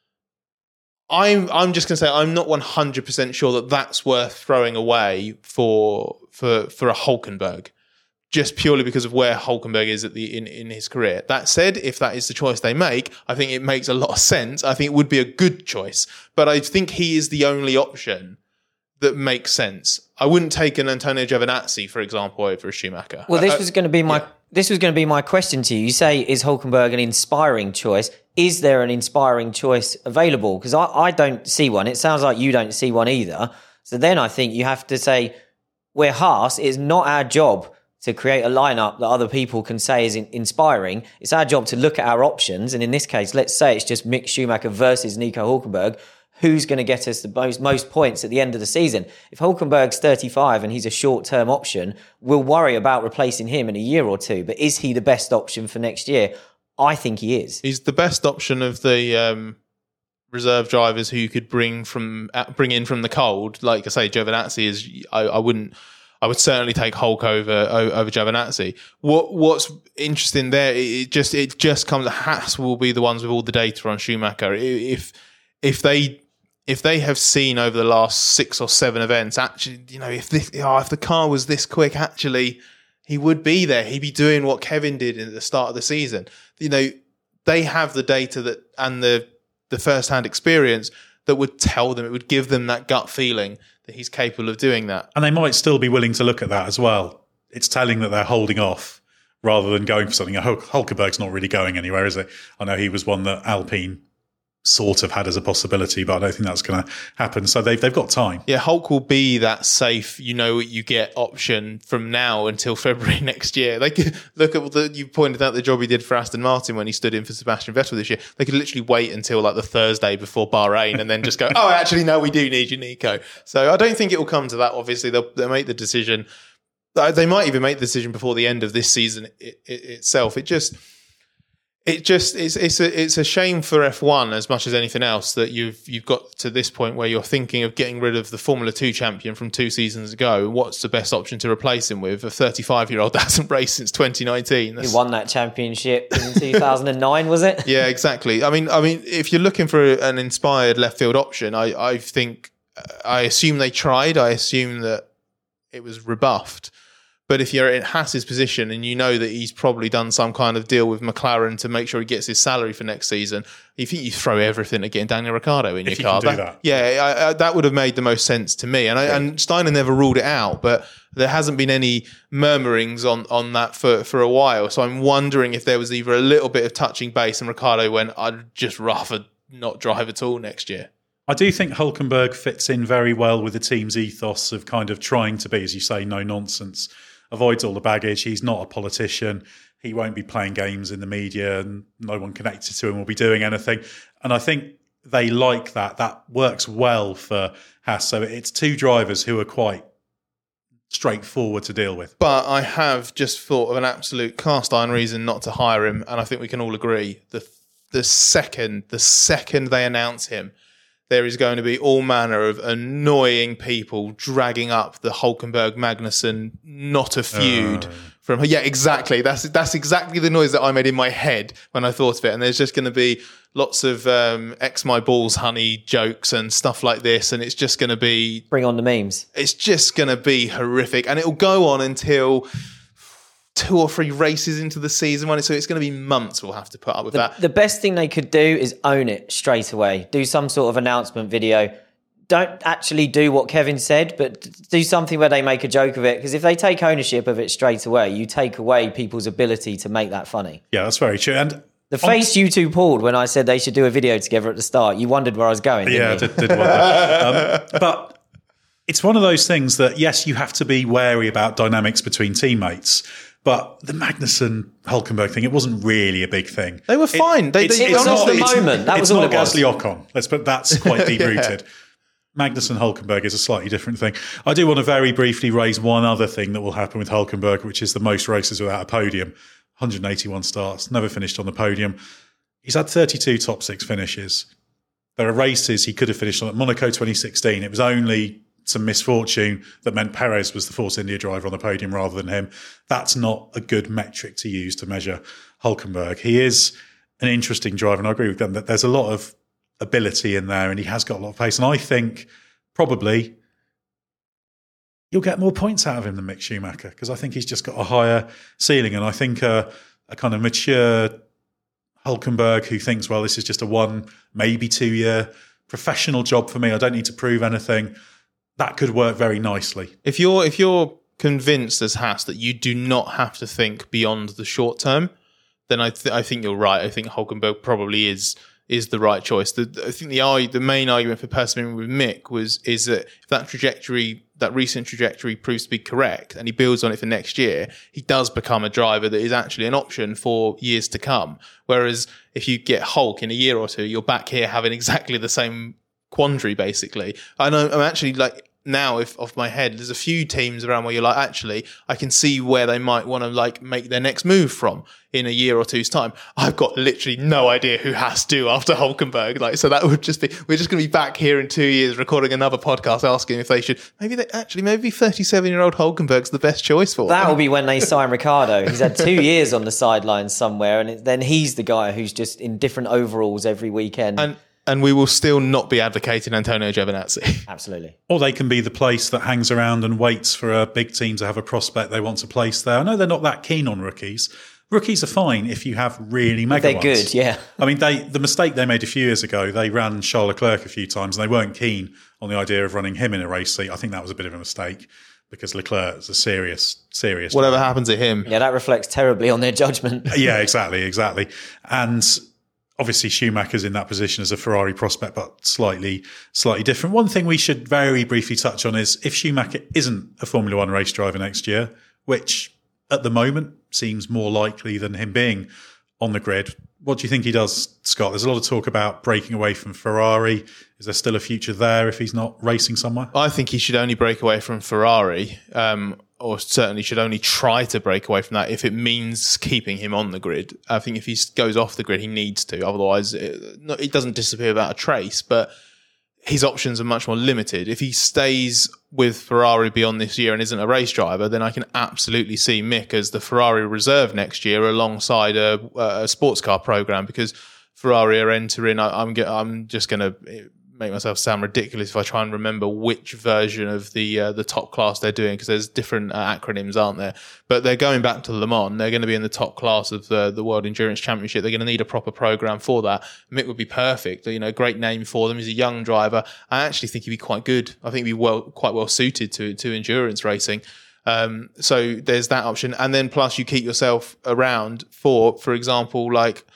I'm I'm just going to say I'm not one hundred percent sure that that's worth throwing away for for for a Hulkenberg, just purely because of where Hulkenberg is at the in, in his career. That said, if that is the choice they make, I think it makes a lot of sense. I think it would be a good choice, but I think he is the only option that makes sense. I wouldn't take an Antonio Giovinazzi, for example, over a Schumacher. Well, this I, was going to be my yeah. this was going to be my question to you. You say, is Hulkenberg an inspiring choice? Is there an inspiring choice available? Because I, I don't see one. It sounds like you don't see one either. So then I think you have to say, we're Haas. It's not our job to create a lineup that other people can say is in, inspiring. It's our job to look at our options. And in this case, let's say it's just Mick Schumacher versus Nico Hulkenberg. Who's going to get us the most, most points at the end of the season? If Hulkenberg's thirty-five and he's a short-term option, we'll worry about replacing him in a year or two. But is he the best option for next year? I think he is. He's the best option of the um, reserve drivers who you could bring from uh, bring in from the cold. Like I say, Giovinazzi is. I, I wouldn't. I would certainly take Hulk over over Giovinazzi. What What's interesting there? It just it just comes. Haas will be the ones with all the data on Schumacher. If if they if they have seen over the last six or seven events, actually, you know, if this, oh, if the car was this quick, actually, he would be there. He'd be doing what Kevin did at the start of the season. You know, they have the data that and the the first-hand experience that would tell them, it would give them that gut feeling that he's capable of doing that. And they might still be willing to look at that as well. It's telling that they're holding off rather than going for something. Hulkenberg's not really going anywhere, is it? I know he was one that Alpine sort of had as a possibility, but I don't think that's going to happen. So they've they've got time. Yeah, Hulk will be that safe, you know what you get option from now until February next year. They could look at the, you pointed out the job he did for Aston Martin when he stood in for Sebastian Vettel this year. They could literally wait until like the Thursday before Bahrain and then just go, oh, actually, no, we do need you, Nico. So I don't think it will come to that. Obviously, they'll, they'll make the decision. They might even make the decision before the end of this season it, it, itself. It just... It just it's it's a it's a shame for F one as much as anything else that you've you've got to this point where you're thinking of getting rid of the Formula Two champion from two seasons ago. What's the best option to replace him with? A thirty-five year old that hasn't raced since twenty nineteen. That's, he won that championship in two thousand nine, was it? Yeah, exactly. I mean, I mean, if you're looking for an inspired left field option, I I think I assume they tried. I assume that it was rebuffed. But if you're in Haas's position and you know that he's probably done some kind of deal with McLaren to make sure he gets his salary for next season, you think you throw everything at getting Daniel Ricciardo in if your car. You can do that, that. Yeah, I, I, that would have made the most sense to me. And, I, and Steiner never ruled it out, but there hasn't been any murmurings on, on that for, for a while. So I'm wondering if there was either a little bit of touching base and Ricciardo went, I'd just rather not drive at all next year. I do think Hulkenberg fits in very well with the team's ethos of kind of trying to be, as you say, no nonsense. Avoids all the baggage. He's not a politician. He won't be playing games in the media and no one connected to him will be doing anything. And I think they like that. That works well for Haas. So it's two drivers who are quite straightforward to deal with. But I have just thought of an absolute cast iron reason not to hire him. And I think we can all agree the the second, the second they announce him, there is going to be all manner of annoying people dragging up the Hulkenberg Magnussen not a feud uh. from yeah exactly that's that's exactly the noise that I made in my head when I thought of it. And there's just going to be lots of um, X my balls honey jokes and stuff like this, and it's just going to be bring on the memes. It's just going to be horrific, and it will go on until two or three races into the season, so it's going to be months we'll have to put up with the, that. The best thing they could do is own it straight away. Do some sort of announcement video. Don't actually do what Kevin said, but do something where they make a joke of it. Because if they take ownership of it straight away, you take away people's ability to make that funny. Yeah, that's very true. And the face you two pulled when I said they should do a video together at the start, you wondered where I was going. Didn't yeah, you? I did, did wonder. um, but it's one of those things that, yes, you have to be wary about dynamics between teammates. But the Magnussen-Hulkenberg thing, it wasn't really a big thing. They were fine. It, they, it's, they, it was not the it's, moment. That it's was all not it was. Gasly-Ocon. Let's put that's quite deep-rooted. Magnussen-Hulkenberg is a slightly different thing. I do want to very briefly raise one other thing that will happen with Hulkenberg, which is the most races without a podium. one hundred eighty-one starts, never finished on the podium. He's had thirty-two top six finishes. There are races he could have finished on. At Monaco twenty sixteen, it was only some misfortune that meant Perez was the Force India driver on the podium rather than him. That's not a good metric to use to measure Hulkenberg. He is an interesting driver, and I agree with them that there's a lot of ability in there, and he has got a lot of pace. And I think probably you'll get more points out of him than Mick Schumacher, because I think he's just got a higher ceiling. And I think a, a kind of mature Hulkenberg who thinks, well, this is just a one, maybe two year professional job for me. I don't need to prove anything. That could work very nicely. If you're if you're convinced as Haas that you do not have to think beyond the short term, then I th- I think you're right. I think Hulkenberg probably is is the right choice. The, I think the the main argument for persevering with Mick was is that if that trajectory, that recent trajectory proves to be correct, and he builds on it for next year, he does become a driver that is actually an option for years to come. Whereas if you get Hulk in a year or two, you're back here having exactly the same quandary, basically. I know I'm actually like now, if off my head, there's a few teams around where you're like, actually, I can see where they might want to like make their next move from in a year or two's time. I've got literally no idea who has to after Hulkenberg. Like, so that would just be, we're just going to be back here in two years recording another podcast asking if they should, maybe they actually, maybe thirty-seven year old Hulkenberg's the best choice for that them. will be when they sign Ricciardo. He's had two years on the sidelines somewhere, and it, then he's the guy who's just in different overalls every weekend. And, And we will still not be advocating Antonio Giovinazzi. Absolutely. Or they can be the place that hangs around and waits for a big team to have a prospect they want to place there. I know they're not that keen on rookies. Rookies are fine if you have really mega They're ones. good, yeah. I mean, they the mistake they made a few years ago, they ran Charles Leclerc a few times and they weren't keen on the idea of running him in a race seat. I think that was a bit of a mistake because Leclerc is a serious, serious Whatever driver. happened to him. Yeah, that reflects terribly on their judgment. Yeah, exactly, exactly. And obviously, Schumacher's in that position as a Ferrari prospect, but slightly, slightly different. One thing we should very briefly touch on is if Schumacher isn't a Formula One race driver next year, which at the moment seems more likely than him being on the grid, what do you think he does, Scott? There's a lot of talk about breaking away from Ferrari. Is there still a future there if he's not racing somewhere? I think he should only break away from Ferrari, um, or certainly should only try to break away from that if it means keeping him on the grid. I think if he goes off the grid, he needs to. Otherwise, it, no, it doesn't disappear without a trace, but his options are much more limited. If he stays with Ferrari beyond this year and isn't a race driver, then I can absolutely see Mick as the Ferrari reserve next year alongside a, a sports car program, because Ferrari are entering. I, I'm, I'm just going to make myself sound ridiculous if I try and remember which version of the uh, the top class they're doing, because there's different uh, acronyms, aren't there? But they're going back to Le Mans. They're going to be in the top class of the, the World Endurance Championship. They're going to need a proper program for that. Mick would be perfect. You know, great name for them. He's a young driver. I actually think he'd be quite good. I think he'd be well, quite well suited to to endurance racing. Um, so there's that option, and then plus you keep yourself around for, for example, like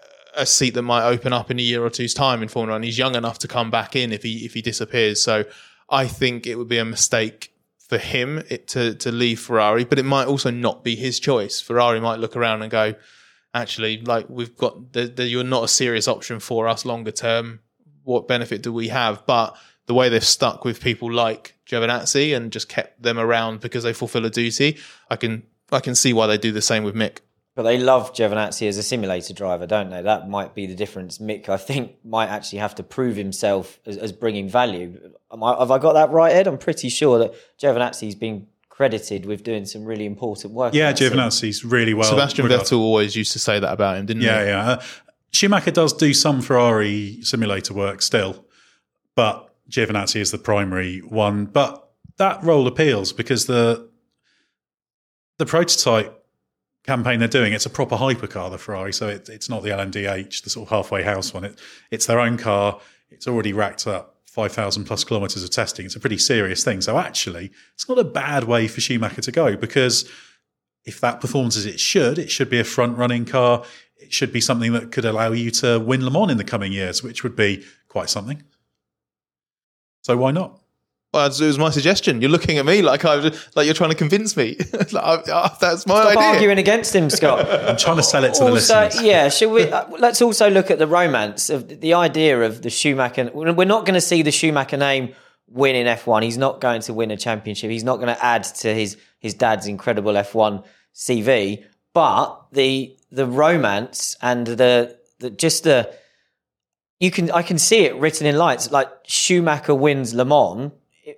a seat that might open up in a year or two's time in Formula One. He's young enough to come back in if he if he disappears. So I think it would be a mistake for him it, to to leave Ferrari, but it might also not be his choice. Ferrari might look around and go, actually, like we've got the, the, you're not a serious option for us longer term. What benefit do we have? But the way they've stuck with people like Giovinazzi and just kept them around because they fulfill a duty, I can I can see why they do the same with Mick. But they love Giovinazzi as a simulator driver, don't they? That might be the difference. Mick, I think, might actually have to prove himself as, as bringing value. Am I, have I got that right, Ed? I'm pretty sure that Giovinazzi's been credited with doing some really important work. Yeah, Giovinazzi's really well. Sebastian regarded. Vettel always used to say that about him, didn't yeah, he? Yeah, yeah. Schumacher does do some Ferrari simulator work still, but Giovinazzi is the primary one. But that role appeals because the the prototype campaign they're doing, it's a proper hypercar, the Ferrari, so it, it's not the L M D H, the sort of halfway house one. It, it's their own car. It's already racked up five thousand plus kilometres of testing. It's a pretty serious thing. So actually, it's not a bad way for Schumacher to go, because if that performs as it should, it should be a front-running car. It should be something that could allow you to win Le Mans in the coming years, which would be quite something. So why not? Well, it was my suggestion. You're looking at me like I like you're trying to convince me. like, I, that's my Stop idea. arguing against him, Scott. I'm trying to sell it to the also, listeners. Yeah, should we? Uh, let's also look at the romance of the idea of the Schumacher. We're not going to see the Schumacher name win in F one. He's not going to win a championship. He's not going to add to his his dad's incredible F one C V. But the the romance and the the just the you can I can see it written in lights, like Schumacher wins Le Mans.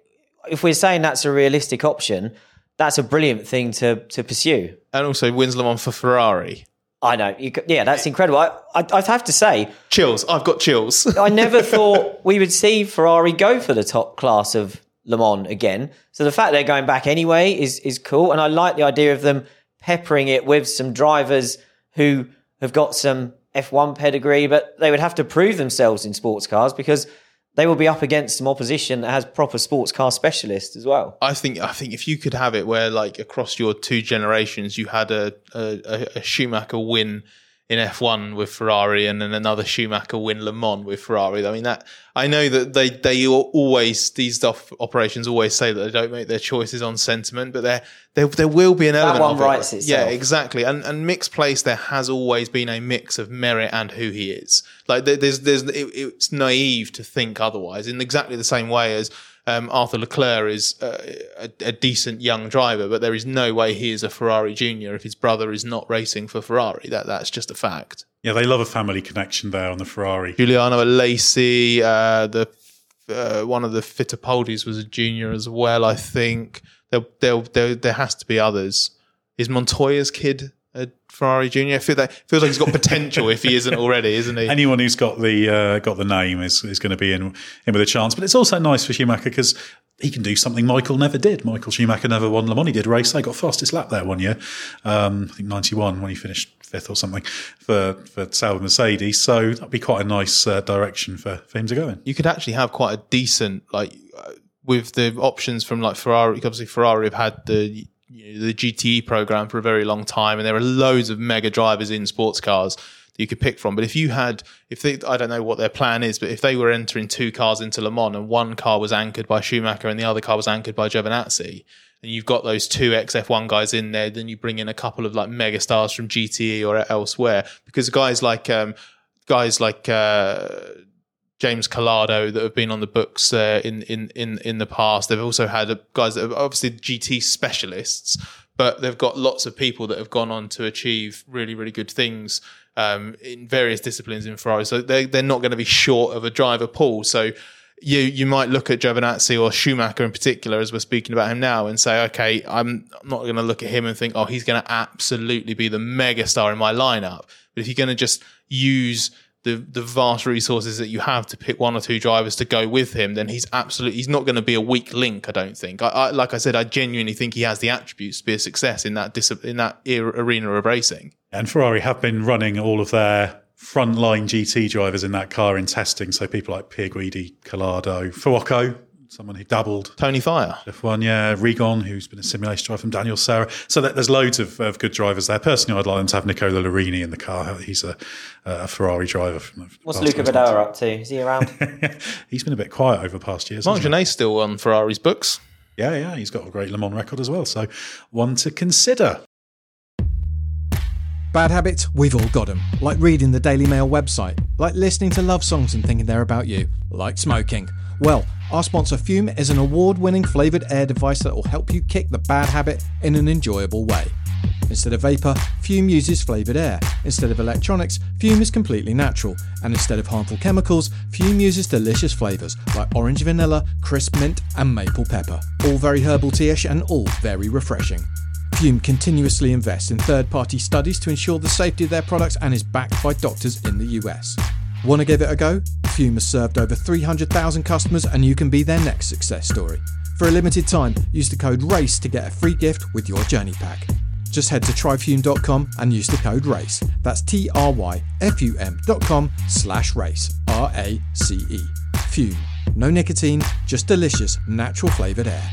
If we're saying that's a realistic option, that's a brilliant thing to to pursue. And also wins Le Mans for Ferrari. I know. You, yeah, that's incredible. I, I, I'd have to say... Chills. I've got chills. I never thought we would see Ferrari go for the top class of Le Mans again. So the fact they're going back anyway is is cool. And I like the idea of them peppering it with some drivers who have got some F one pedigree, but they would have to prove themselves in sports cars because they will be up against some opposition that has proper sports car specialists as well. I think I think if you could have it where, like, across your two generations, you had a a, a Schumacher win in F one with Ferrari and then another Schumacher win Le Mans with Ferrari. I mean, that I know that they they always these operations always say that they don't make their choices on sentiment, but there there there will be an element that one of writes it. itself. Yeah, exactly. And and mixed place, there has always been a mix of merit and who he is. Like there's there's it, it's naive to think otherwise. In exactly the same way as Um, Arthur Leclerc is uh, a, a decent young driver, but there is no way he is a Ferrari junior if his brother is not racing for Ferrari. That that's just a fact. Yeah, they love a family connection there on the Ferrari. Giuliano Alesi, uh, the uh, one of the Fittipaldis was a junior as well. I think there there there, there has to be others. Is Montoya's kid a Ferrari junior? I feel that feels like he's got potential if he isn't already, isn't he? Anyone who's got the uh, got the name is is going to be in in with a chance. But it's also nice for Schumacher because he can do something Michael never did. Michael Schumacher never won Le Mans. He did race. They got fastest lap there one year. Um, I think ninety-one when he finished fifth or something for for Sauber Mercedes. So that'd be quite a nice uh, direction for, for him to go in. You could actually have quite a decent, like, uh, with the options from like Ferrari. Obviously, Ferrari have had the You know, the G T E program for a very long time, and there are loads of mega drivers in sports cars that you could pick from. But if you had, if they, I don't know what their plan is, but if they were entering two cars into Le Mans and one car was anchored by Schumacher and the other car was anchored by Giovinazzi, and you've got those two ex F one guys in there, then you bring in a couple of like mega stars from G T E or elsewhere, because guys like um, guys like uh, James Collado that have been on the books uh, in, in, in, in the past. They've also had guys that are obviously G T specialists, but they've got lots of people that have gone on to achieve really, really good things um, in various disciplines in Ferrari. So they, they're not going to be short of a driver pool. So you you might look at Giovinazzi or Schumacher in particular, as we're speaking about him now, and say, okay, I'm not going to look at him and think, oh, he's going to absolutely be the mega star in my lineup. But if you're going to just use the the vast resources that you have to pick one or two drivers to go with him, then he's absolutely, he's not going to be a weak link, I don't think. I, I like I said, I genuinely think he has the attributes to be a success in that dis- in that era, arena of racing. And Ferrari have been running all of their frontline G T drivers in that car in testing. So people like Pierre Guidi, Collado, Fuoco, someone who dabbled. Tony Fire. F one, yeah. Rigon, who's been a simulation driver from Daniel Serra. So that there's loads of, of good drivers there. Personally, I'd like them to have Nicola Larini in the car. He's a, a Ferrari driver. From What's Luca Badoer up to? Is he around? He's been a bit quiet over the past years. Marc Gené's still on Ferrari's books. Yeah, yeah. He's got a great Le Mans record as well. So one to consider. Bad habits, we've all got them. Like reading the Daily Mail website, like listening to love songs and thinking they're about you, like smoking. Well, our sponsor Fume is an award-winning flavoured air device that will help you kick the bad habit in an enjoyable way. Instead of vapour, Fume uses flavoured air. Instead of electronics, Fume is completely natural. And instead of harmful chemicals, Fume uses delicious flavours like orange vanilla, crisp mint and maple pepper. All very herbal tea-ish and all very refreshing. Fume continuously invests in third-party studies to ensure the safety of their products and is backed by doctors in the U S. Want to give it a go? Fume has served over three hundred thousand customers and you can be their next success story. For a limited time, use the code RACE to get a free gift with your journey pack. Just head to try fume dot com and use the code RACE. That's T R Y F U M dot com slash RACE. R A C E. Fume. No nicotine, just delicious, natural flavoured air.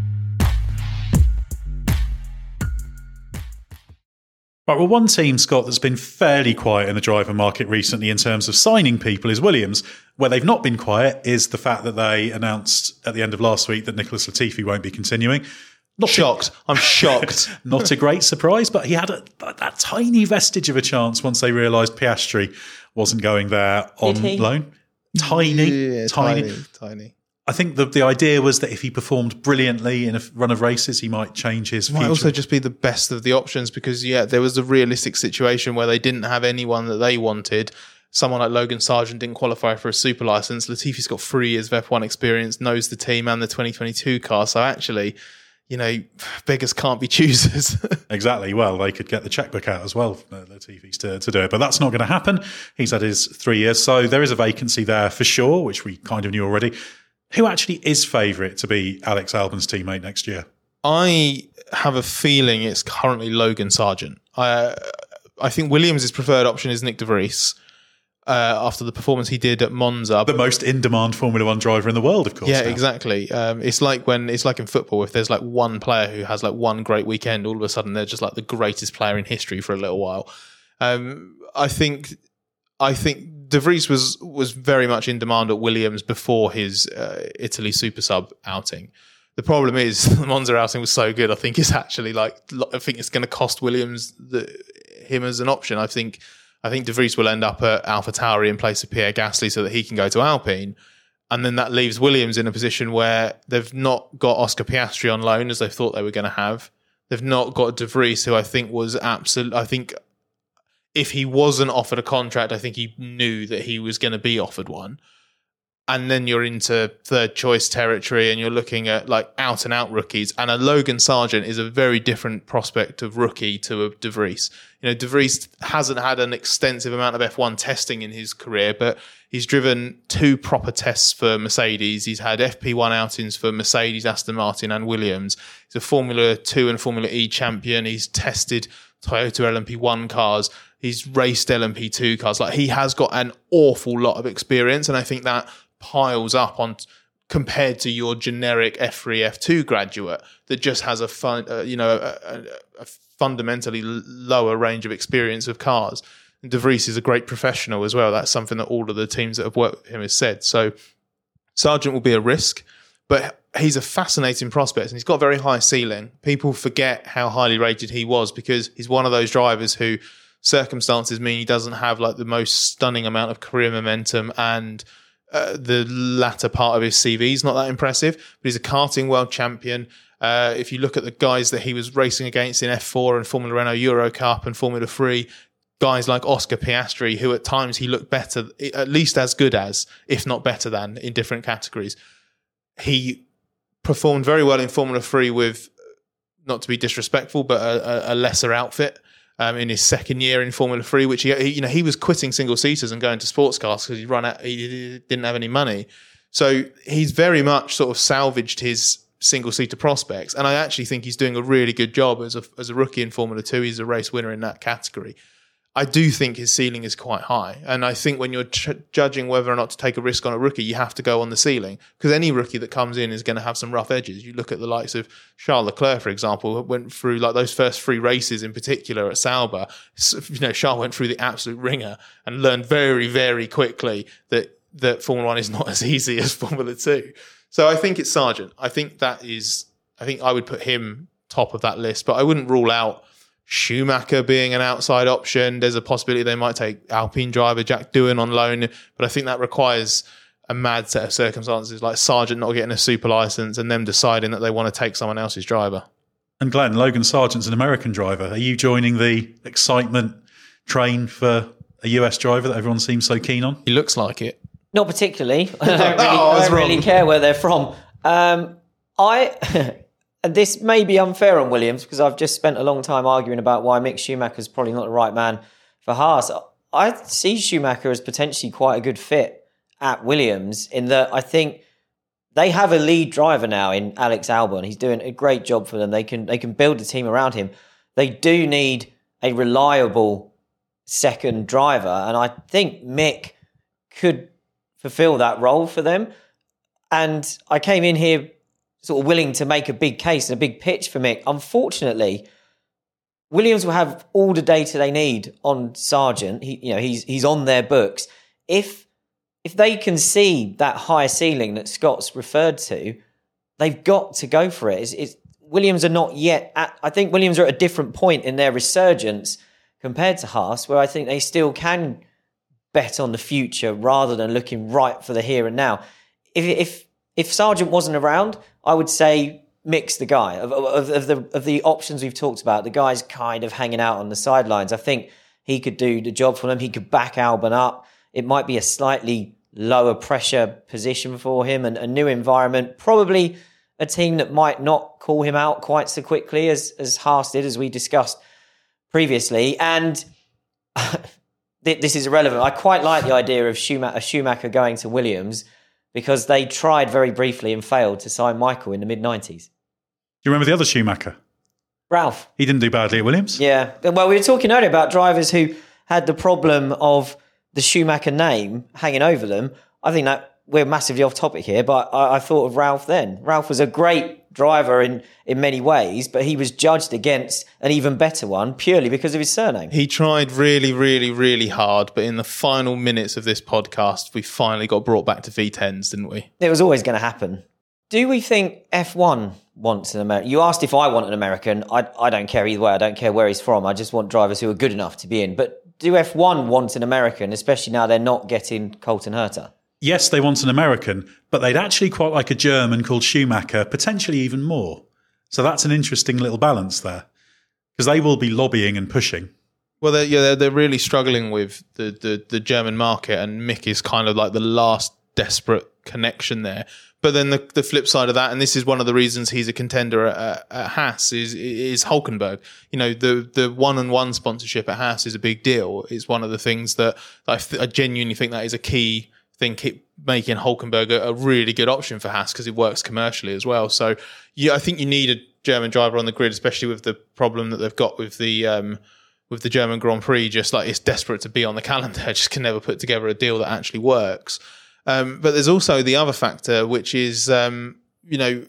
Right, well, one team, Scott, that's been fairly quiet in the driver market recently in terms of signing people is Williams. Where they've not been quiet is the fact that they announced at the end of last week that Nicholas Latifi won't be continuing. Not shocked. A, I'm shocked. Not a great surprise, but he had a, that tiny vestige of a chance once they realised Piastri wasn't going there on loan. Tiny, yeah, tiny, tiny, tiny. I think the the idea was that if he performed brilliantly in a run of races, he might change his future. Might also just be the best of the options because, yeah, there was a realistic situation where they didn't have anyone that they wanted. Someone like Logan Sargent didn't qualify for a super license. Latifi's got three years of F one experience, knows the team and the twenty twenty-two car. So actually, you know, beggars can't be choosers. Exactly. Well, they could get the checkbook out as well, uh, Latifi's to, to do it. But that's not going to happen. He's had his three years. So there is a vacancy there for sure, which we kind of knew already. Who actually is favourite to be Alex Albon's teammate next year? I have a feeling it's currently Logan Sargent. I I think Williams' preferred option is Nick De Vries. Uh, after the performance he did at Monza, the most in-demand Formula One driver in the world, of course. Yeah, now. exactly. Um, it's like when it's like in football. If there's like one player who has like one great weekend, all of a sudden they're just like the greatest player in history for a little while. Um, I think. I think De Vries was was very much in demand at Williams before his uh, Italy Super Sub outing. The problem is the Monza outing was so good. I think it's actually like I think it's going to cost Williams the, him as an option. I think I think De Vries will end up at AlphaTauri in place of Pierre Gasly so that he can go to Alpine, and then that leaves Williams in a position where they've not got Oscar Piastri on loan as they thought they were going to have. They've not got De Vries, who I think was absolute. I think. If he wasn't offered a contract, I think he knew that he was going to be offered one. And then you're into third choice territory and you're looking at like out and out rookies. And a Logan Sargent is a very different prospect of rookie to a De Vries. You know, De Vries hasn't had an extensive amount of F one testing in his career, but he's driven two proper tests for Mercedes. He's had F P one outings for Mercedes, Aston Martin and Williams. He's a Formula two and Formula E champion. He's tested Toyota L M P one cars. He's raced L M P two cars. Like he has got an awful lot of experience, and I think that piles up on compared to your generic F three, F two graduate that just has a fun, uh, you know, a, a, a fundamentally lower range of experience of cars. And De Vries is a great professional as well. That's something that all of the teams that have worked with him has said. So Sargent will be a risk, but he's a fascinating prospect and he's got a very high ceiling. People forget how highly rated he was because he's one of those drivers who circumstances mean he doesn't have like the most stunning amount of career momentum, and uh, the latter part of his C V is not that impressive, but he's a karting world champion. Uh, if you look at the guys that he was racing against in F four and Formula Renault Euro Cup and Formula three, guys like Oscar Piastri, who at times he looked better, at least as good as, if not better than, in different categories. He performed very well in Formula three with, not to be disrespectful, but a, a lesser outfit. Um, in his second year in Formula Three, which he, he, you know, he was quitting single seaters and going to sports cars because he run out, he didn't have any money. So he's very much sort of salvaged his single seater prospects, and I actually think he's doing a really good job as a as a rookie in Formula Two. He's a race winner in that category. I do think his ceiling is quite high, and I think when you're ch- judging whether or not to take a risk on a rookie, you have to go on the ceiling because any rookie that comes in is going to have some rough edges. You look at the likes of Charles Leclerc, for example, went through like those first three races in particular at Sauber. You know, Charles went through the absolute ringer and learned very, very quickly that that Formula One is not as easy as Formula Two. So I think it's Sargent. I think that is. I think I would put him top of that list, but I wouldn't rule out Schumacher being an outside option. There's a possibility they might take Alpine driver Jack Doohan on loan, but I think that requires a mad set of circumstances like Sargent not getting a super license and them deciding that they want to take someone else's driver. And Glenn, Logan Sargent's an American driver. Are you joining the excitement train for a U S driver that everyone seems so keen on? He looks like it. Not particularly. I don't really, oh, I I don't really care where they're from. Um, I and this may be unfair on Williams because I've just spent a long time arguing about why Mick Schumacher's probably not the right man for Haas. I see Schumacher as potentially quite a good fit at Williams in that I think they have a lead driver now in Alex Albon. He's doing a great job for them. They can they can build a team around him. They do need a reliable second driver, and I think Mick could fulfill that role for them. And I came in here sort of willing to make a big case and a big pitch for Mick. Unfortunately, Williams will have all the data they need on Sargent. He, you know, he's he's on their books. If if they can see that high ceiling that Scott's referred to, they've got to go for it. It's, it's, Williams are not yet at, I think Williams are at a different point in their resurgence compared to Haas, where I think they still can bet on the future rather than looking right for the here and now. If if if Sargent wasn't around, I would say Mick's the guy. Of, of, of the of the options we've talked about, the guy's kind of hanging out on the sidelines. I think he could do the job for them. He could back Albon up. It might be a slightly lower pressure position for him and a new environment. Probably a team that might not call him out quite so quickly as, as Haas did, as we discussed previously. And this is irrelevant. I quite like the idea of Schumacher, Schumacher going to Williams because they tried very briefly and failed to sign Michael in the mid nineties. Do you remember the other Schumacher? Ralph. He didn't do badly at Williams. Yeah. Well, we were talking earlier about drivers who had the problem of the Schumacher name hanging over them. I think that we're massively off topic here, but I, I thought of Ralph then. Ralph was a great driver in, in many ways, but he was judged against an even better one purely because of his surname. He tried really, really, really hard, but in the final minutes of this podcast, we finally got brought back to V tens, didn't we? It was always going to happen. Do we think F one wants an American? You asked if I want an American. I, I don't care either way. I don't care where he's from. I just want drivers who are good enough to be in. But do F one want an American, especially now they're not getting Colton Herta? Yes, they want an American, but they'd actually quite like a German called Schumacher, potentially even more. So that's an interesting little balance there, because they will be lobbying and pushing. Well, they're, yeah, they're, they're really struggling with the, the, the German market, and Mick is kind of like the last desperate connection there. But then the, the flip side of that, and this is one of the reasons he's a contender at, at Haas, is is Hulkenberg. You know, the the one-on-one sponsorship at Haas is a big deal. It's one of the things that I, th- I genuinely think that is a key thing, keep making Hulkenberg a, a really good option for Haas because it works commercially as well. So yeah, I think you need a German driver on the grid, especially with the problem that they've got with the um, with the German Grand Prix. Just like it's desperate to be on the calendar, just can never put together a deal that actually works. Um, but there's also the other factor, which is, um, you know,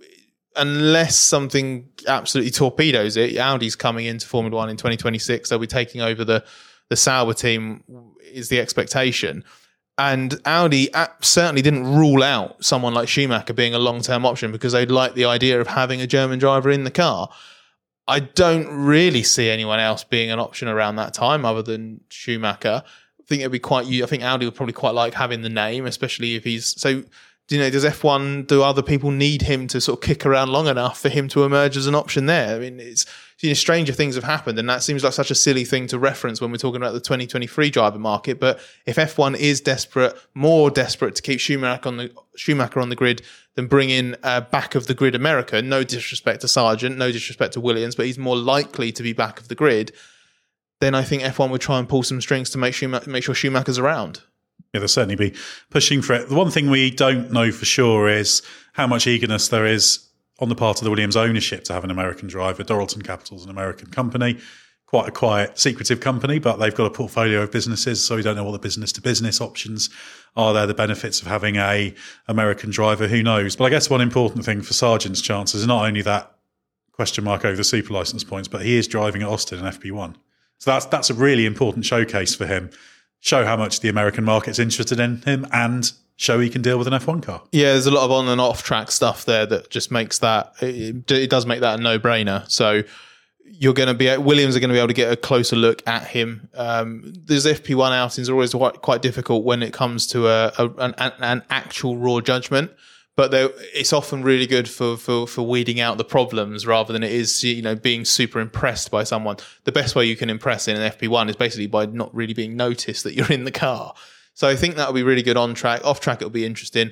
unless something absolutely torpedoes it, Audi's coming into Formula One in twenty twenty-six. They'll be taking over the, the Sauber team, is the expectation. And Audi certainly didn't rule out someone like Schumacher being a long-term option because they'd like the idea of having a German driver in the car. I don't really see anyone else being an option around that time other than Schumacher. I think it'd be quite. I think Audi would probably quite like having the name, especially if he's so. You know, does F one? Do other people need him to sort of kick around long enough for him to emerge as an option there? I mean, it's you know, stranger things have happened, and that seems like such a silly thing to reference when we're talking about the twenty twenty-three driver market. But if F one is desperate, more desperate to keep Schumacher on the Schumacher on the grid than bring in uh, back of the grid America, no disrespect to Sargent, no disrespect to Williams, but he's more likely to be back of the grid. Then I think F one would try and pull some strings to make Schumacher, make sure Schumacher's around. Yeah, they'll certainly be pushing for it. The one thing we don't know for sure is how much eagerness there is on the part of the Williams ownership to have an American driver. Doralton Capital's an American company, quite a quiet, secretive company, but they've got a portfolio of businesses, so we don't know what the business-to-business options are there, the benefits of having a American driver, who knows. But I guess one important thing for Sargent's chances is not only that question mark over the super license points, but he is driving at Austin in F P one. So that's that's a really important showcase for him. Show how much the American market's interested in him and show he can deal with an F one car. Yeah, there's a lot of on and off track stuff there that just makes that, it, it does make that a no-brainer. So you're going to be, Williams are going to be able to get a closer look at him. Um, these F P one outings are always quite, quite difficult when it comes to a, a an, an actual raw judgment. But it's often really good for, for, for weeding out the problems rather than it is, you know, being super impressed by someone. The best way you can impress in an F P one is basically by not really being noticed that you're in the car. So I think that'll be really good on track. Off track, it'll be interesting.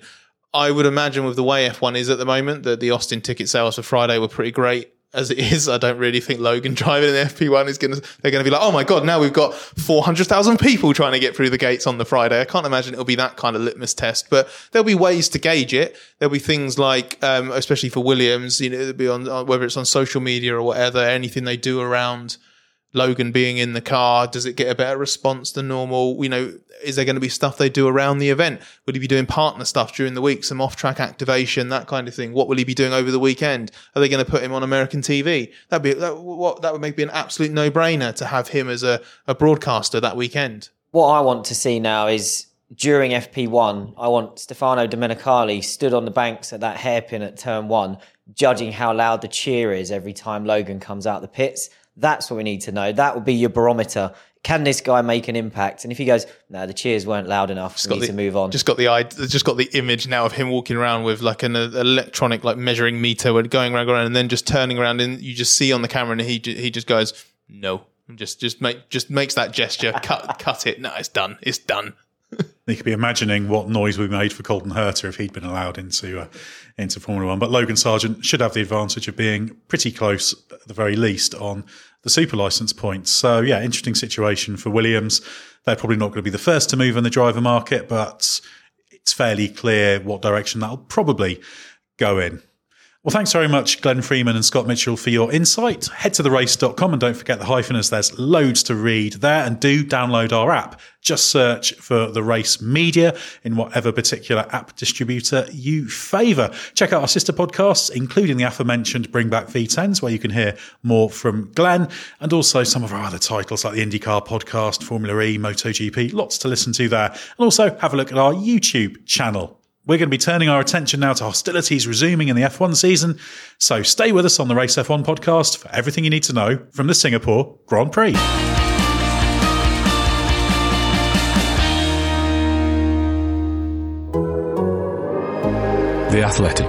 I would imagine with the way F one is at the moment, that the Austin ticket sales for Friday were pretty great. As it is, I don't really think Logan driving in F P one is going to, they're going to be like, oh my God, now we've got four hundred thousand people trying to get through the gates on the Friday. I can't imagine it'll be that kind of litmus test, but there'll be ways to gauge it. There'll be things like, um, especially for Williams, you know, it'll be on, on, whether it's on social media or whatever, anything they do around Logan being in the car, does it get a better response than normal? You know, is there going to be stuff they do around the event? Would he be doing partner stuff during the week, some off-track activation, that kind of thing? What will he be doing over the weekend? Are they going to put him on American T V? That'd be that, what that would make be an absolute no-brainer to have him as a, a broadcaster that weekend. What I want to see now is during F P one, I want Stefano Domenicali stood on the banks at that hairpin at turn one, judging how loud the cheer is every time Logan comes out the pits. That's what we need to know. That would be your barometer. Can this guy make an impact? And if he goes, no, the cheers weren't loud enough, just we need the, to move on. Just got the just got the image now of him walking around with like an electronic like measuring meter, going around, around, and then just turning around, and you just see on the camera, and he he just goes, no, just just make just makes that gesture, cut cut it. No, it's done. It's done. You could be imagining what noise we made for Colton Herta if he'd been allowed into uh, into Formula One. But Logan Sargent should have the advantage of being pretty close, at the very least, on the super license points. So, yeah, interesting situation for Williams. They're probably not going to be the first to move in the driver market, but it's fairly clear what direction that'll probably go in. Well, thanks very much, Glenn Freeman and Scott Mitchell, for your insight. Head to the race dot com and don't forget the hypheners. There's loads to read there, and do download our app. Just search for The Race Media in whatever particular app distributor you favour. Check out our sister podcasts, including the aforementioned Bring Back V tens, where you can hear more from Glenn, and also some of our other titles like the IndyCar podcast, Formula E, MotoGP. Lots to listen to there. And also have a look at our YouTube channel. We're going to be turning our attention now to hostilities resuming in the F one season, so stay with us on the Race F one podcast for everything you need to know from the Singapore Grand Prix. The Athletic.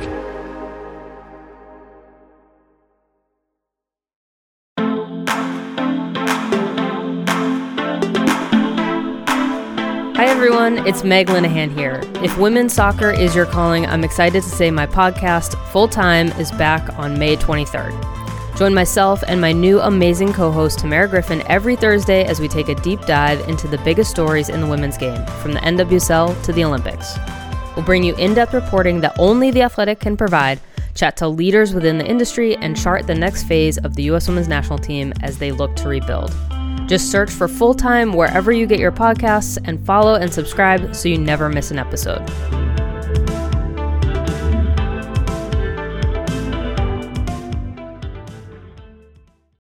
Hi everyone, it's Meg Linehan here. If women's soccer is your calling, I'm excited to say my podcast, Full Time, is back on May twenty-third. Join myself and my new amazing co-host Tamara Griffin every Thursday as we take a deep dive into the biggest stories in the women's game, from the N W S L to the Olympics. We'll bring you in-depth reporting that only The Athletic can provide, chat to leaders within the industry, and chart the next phase of the U S Women's National Team as they look to rebuild. Just search for Full Time wherever you get your podcasts and follow and subscribe so you never miss an episode.